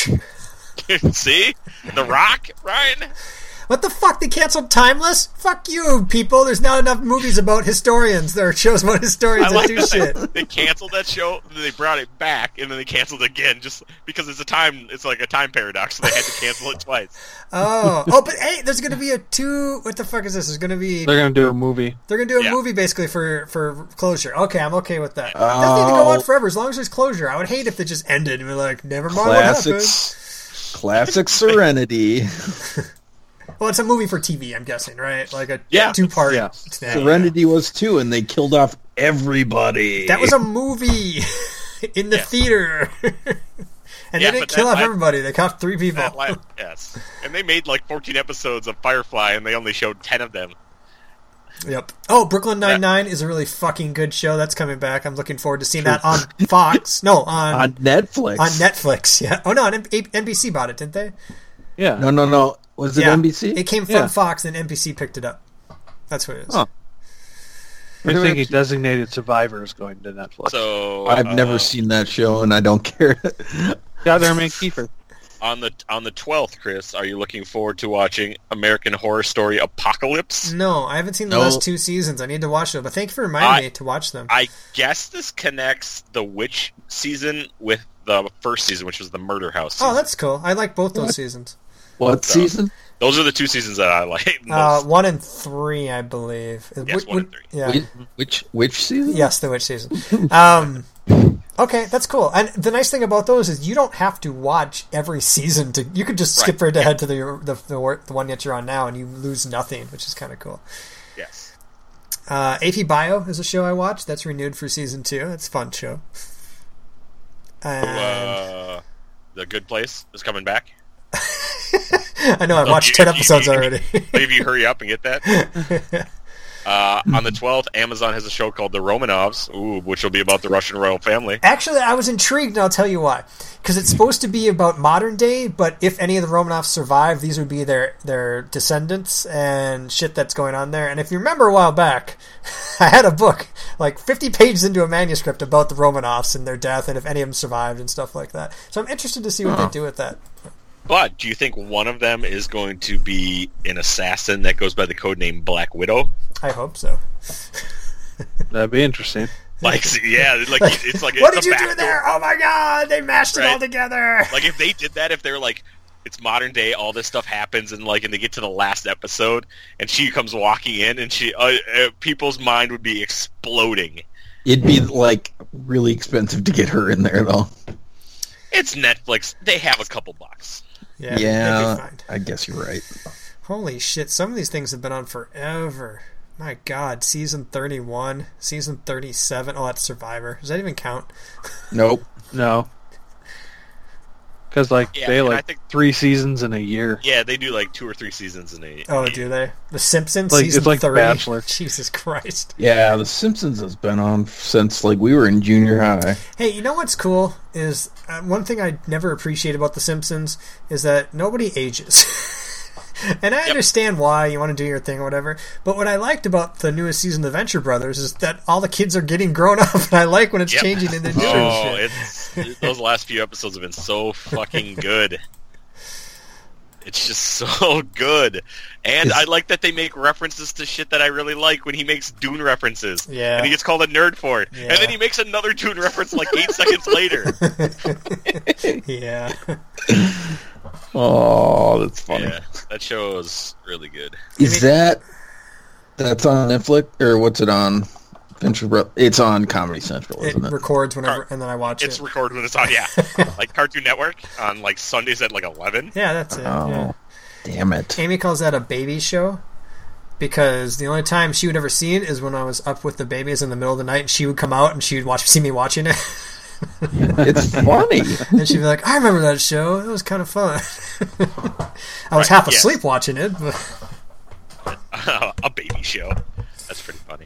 See? The Rock, Ryan? What the fuck? They canceled Timeless? Fuck you, people. There's not enough movies about historians. There are shows about historians I that like do that shit. they, they canceled that show, then they brought it back, and then they canceled it again just because it's a time. It's like a time paradox, so they had to cancel it twice. Oh, oh, but hey, there's gonna be a two. What the fuck is this? There's gonna be. They're going to do a movie. They're gonna do a Yeah. movie basically for for closure. Okay, I'm okay with that. It doesn't need to go on Oh. forever as long as there's closure. I would hate if it just ended and we're like, never mind Classics. Classic Serenity. what happened. Well, it's a movie for T V, I'm guessing, right? Like a Yeah. two part. Yeah. Serenity was too, and they killed off everybody. That was a movie in the Yeah. theater. And Yeah, they didn't but kill that off li- everybody. They caught three people. That li- yes, and they made like fourteen episodes of Firefly, and they only showed ten of them. Yep. Oh, Brooklyn Nine-Nine is a really fucking good show. That's coming back. I'm looking forward to seeing that on Fox. No, on on Netflix. on Netflix. Yeah. Oh, no, on M- N B C bought it, didn't they? Yeah. No, no, no. Was it yeah. N B C? It came from Yeah. Fox, and N B C picked it up. That's what it is. Huh. You're thinking Designated Survivor is going to Netflix. So I've uh, never seen that show, and I don't care. Yeah, they're making Kiefer. on the on the twelfth. Chris, are you looking forward to watching American Horror Story Apocalypse? No, I haven't seen the No. last two seasons. I need to watch them, but thank you for reminding I- me to watch them. I guess this connects the witch season with the first season, which was the murder house season. Oh, that's cool. I like both those seasons. What So- season? Those are the two seasons that I like Uh, most. one and three, I believe. Yes, Wh- one and wh- three. Yeah. Which, which which season? Yes, the witch season. Um, okay, that's cool. And the nice thing about those is you don't have to watch every season. To you could just skip right ahead to the the, the wor- the one that you're on now, and you lose nothing, which is kind of cool. Yes. Uh, A P Bio is a show I watched. That's renewed for season two. It's a fun show. And Uh, the Good Place is coming back. I know I've Oh, watched you- ten you- episodes you- already. Maybe you hurry up and get that. Uh, on the twelfth, Amazon has a show called The Romanovs, ooh, which will be about the Russian royal family. Actually, I was intrigued, and I'll tell you why. Because it's supposed to be about modern day, but if any of the Romanovs survive, these would be their, their descendants and shit that's going on there. And if you remember a while back, I had a book, like fifty pages into a manuscript about the Romanovs and their death, and if any of them survived and stuff like that. So I'm interested to see what Huh. they do with that. But do you think one of them is going to be an assassin that goes by the codename Black Widow? I hope so. That'd be interesting. Like, yeah, like, Like, it's like what it's did a you do backdoor. there? Oh my god, they mashed it Right. all together. Like, if they did that, if they're like, it's modern day, all this stuff happens, and like, and they get to the last episode, and she comes walking in, and she, uh, uh, people's mind would be exploding. It'd be like really expensive to get her in there, though. It's Netflix. They have a couple bucks. Yeah, they'd be Yeah, fine. I guess you're right. Holy shit, some of these things have been on forever. My god, season thirty-one, season thirty-seven. Oh, that's Survivor. Does that even count? Nope. No. Because, like, Yeah, they, and like, I think- three seasons in a year. Yeah, they do like two or three seasons in a. Oh, do they? The Simpsons, Like- season it's like The three. Bachelor. Jesus Christ. Yeah, The Simpsons has been on since like we were in junior high. Hey, you know what's cool is uh, one thing I never appreciate about The Simpsons is that nobody ages. And I Yep. understand why you want to do your thing or whatever, but what I liked about the newest season of The Venture Brothers is that all the kids are getting grown up, and I like when it's Yep. changing and they're doing Oh, shit. it's those last few episodes have been so fucking good. It's just so good, and It's- I like that they make references to shit that I really like. When he makes Dune references, Yeah. and he gets called a nerd for it, Yeah. and then he makes another Dune reference like eight seconds later. Yeah. Oh, that's funny. Yeah, that show is really good. Is that that's on Netflix or what's it on? Venture Bro- It's on Comedy Central, It isn't it? records whenever, and then I watch It's it. recorded when it's on, yeah, like Cartoon Network on like Sundays at like eleven. Yeah, that's it. Oh, Yeah. damn it! Amy calls that a baby show because the only time she would ever see it is when I was up with the babies in the middle of the night, and she would come out and she would watch, see me watching it, It's funny. and she'd be like, "I remember that show. It was kind of fun." I was half yes. asleep watching it, but A baby show. That's pretty funny.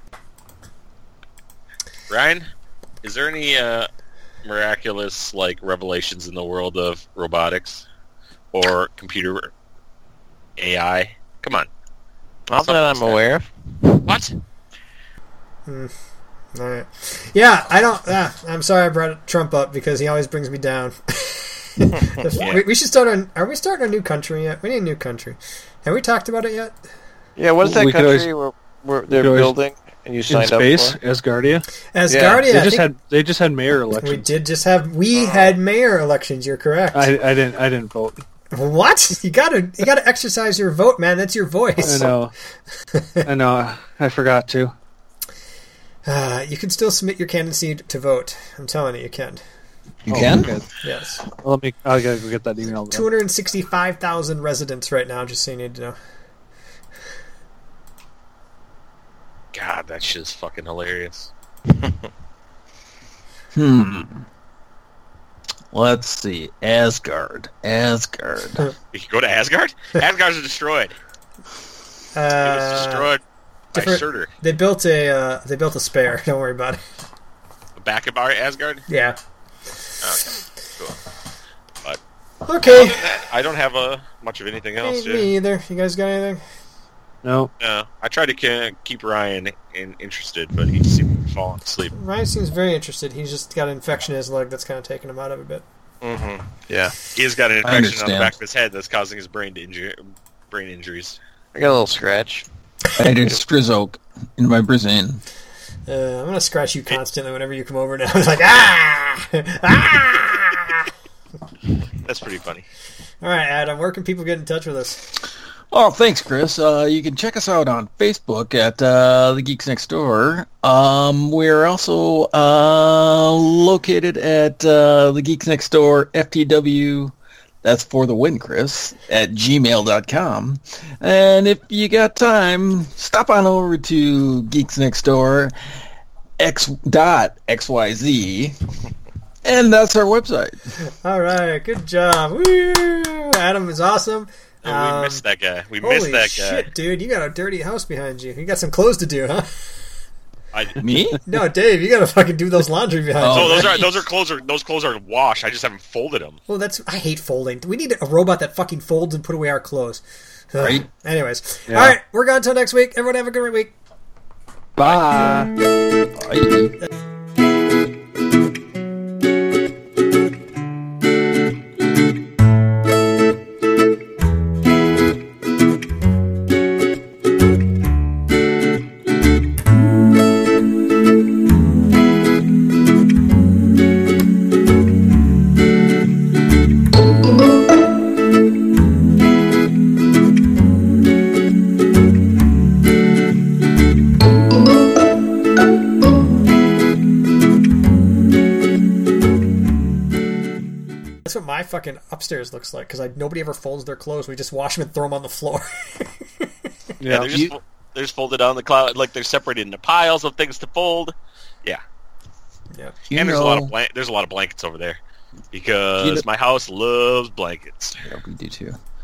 Ryan, is there any uh, miraculous like revelations in the world of robotics or computer A I? Come on. Not that I'm aware of. What? all right. Yeah, I don't. Uh, I'm sorry I brought Trump up because he always brings me down. we, we should start on. Are we starting a new country yet? We need a new country. Have we talked about it yet? Yeah, what is that We could country always- where, where they're could always- building and you In signed space, up for? Asgardia. Asgardia. They I just think had they just had mayor elections. we did just have. We had mayor elections. You're correct. I, I didn't I didn't vote. What? You gotta you gotta exercise your vote, man. That's your voice. I know. I know. I forgot to. Uh, you can still submit your candidacy to vote. I'm telling you, you can. You Oh, can. okay. Yes. Well, let me. I gotta go get that email. Two hundred sixty-five thousand residents right now. Just so you need to know. God, that shit's fucking hilarious. Hmm. Let's see. Asgard. Asgard. You can go to Asgard? Asgard's destroyed. It was Uh, destroyed by different- Surtur. they built a uh, they built a spare. Don't worry about it. Back of our Asgard? Yeah. Okay, cool. But Okay. other than that, I don't have uh, much of anything else. Me, Yeah. me either. You guys got anything? No. No, I tried to ke- keep Ryan in- interested, but he seemed to be falling asleep. Ryan seems very interested. He's just got an infection in his leg that's kind of taking him out of it a bit. Mm-hmm. Yeah. He has got an I infection on the understand. back of his head that's causing his brain to injure, brain injuries. I got a little scratch. I did Strizoke in my Brazilian. Uh, I'm gonna scratch you constantly whenever you come over now. It's like ah, ah. That's pretty funny. All right, Adam. Where can people get in touch with us? Oh, thanks, Chris. Uh, you can check us out on Facebook at uh, The Geeks Next Door. Um, we're also uh, located at uh, The Geeks Next Door F T W. That's for the win, Chris, at gmail dot com. And if you got time, stop on over to Geeks Next Door X dot X Y Z. And that's our website. All right, good job. Woo! Adam is awesome. And Um, we missed that guy. We Holy missed that guy. shit, dude! You got a dirty house behind you. You got some clothes to do, huh? I, Me? No, Dave, you gotta fucking do those laundry behind Oh, you. oh, those man. are those are clothes are those clothes are washed. I just haven't folded them. Well, that's I hate folding. We need a robot that fucking folds and put away our clothes. Ugh. Right. Anyways, Yeah. all right, we're gone until next week. Everyone have a great week. Bye. Bye. that's what my fucking upstairs looks like because I nobody ever folds their clothes. We just wash them and throw them on the floor. Yeah, Yeah. they're just fo- they're just folded on the cloud, like they're separated into piles of things to fold. Yeah, Yeah. You and there's know, a lot of blan- there's a lot of blankets over there because You know- my house loves blankets. Yeah, we do too.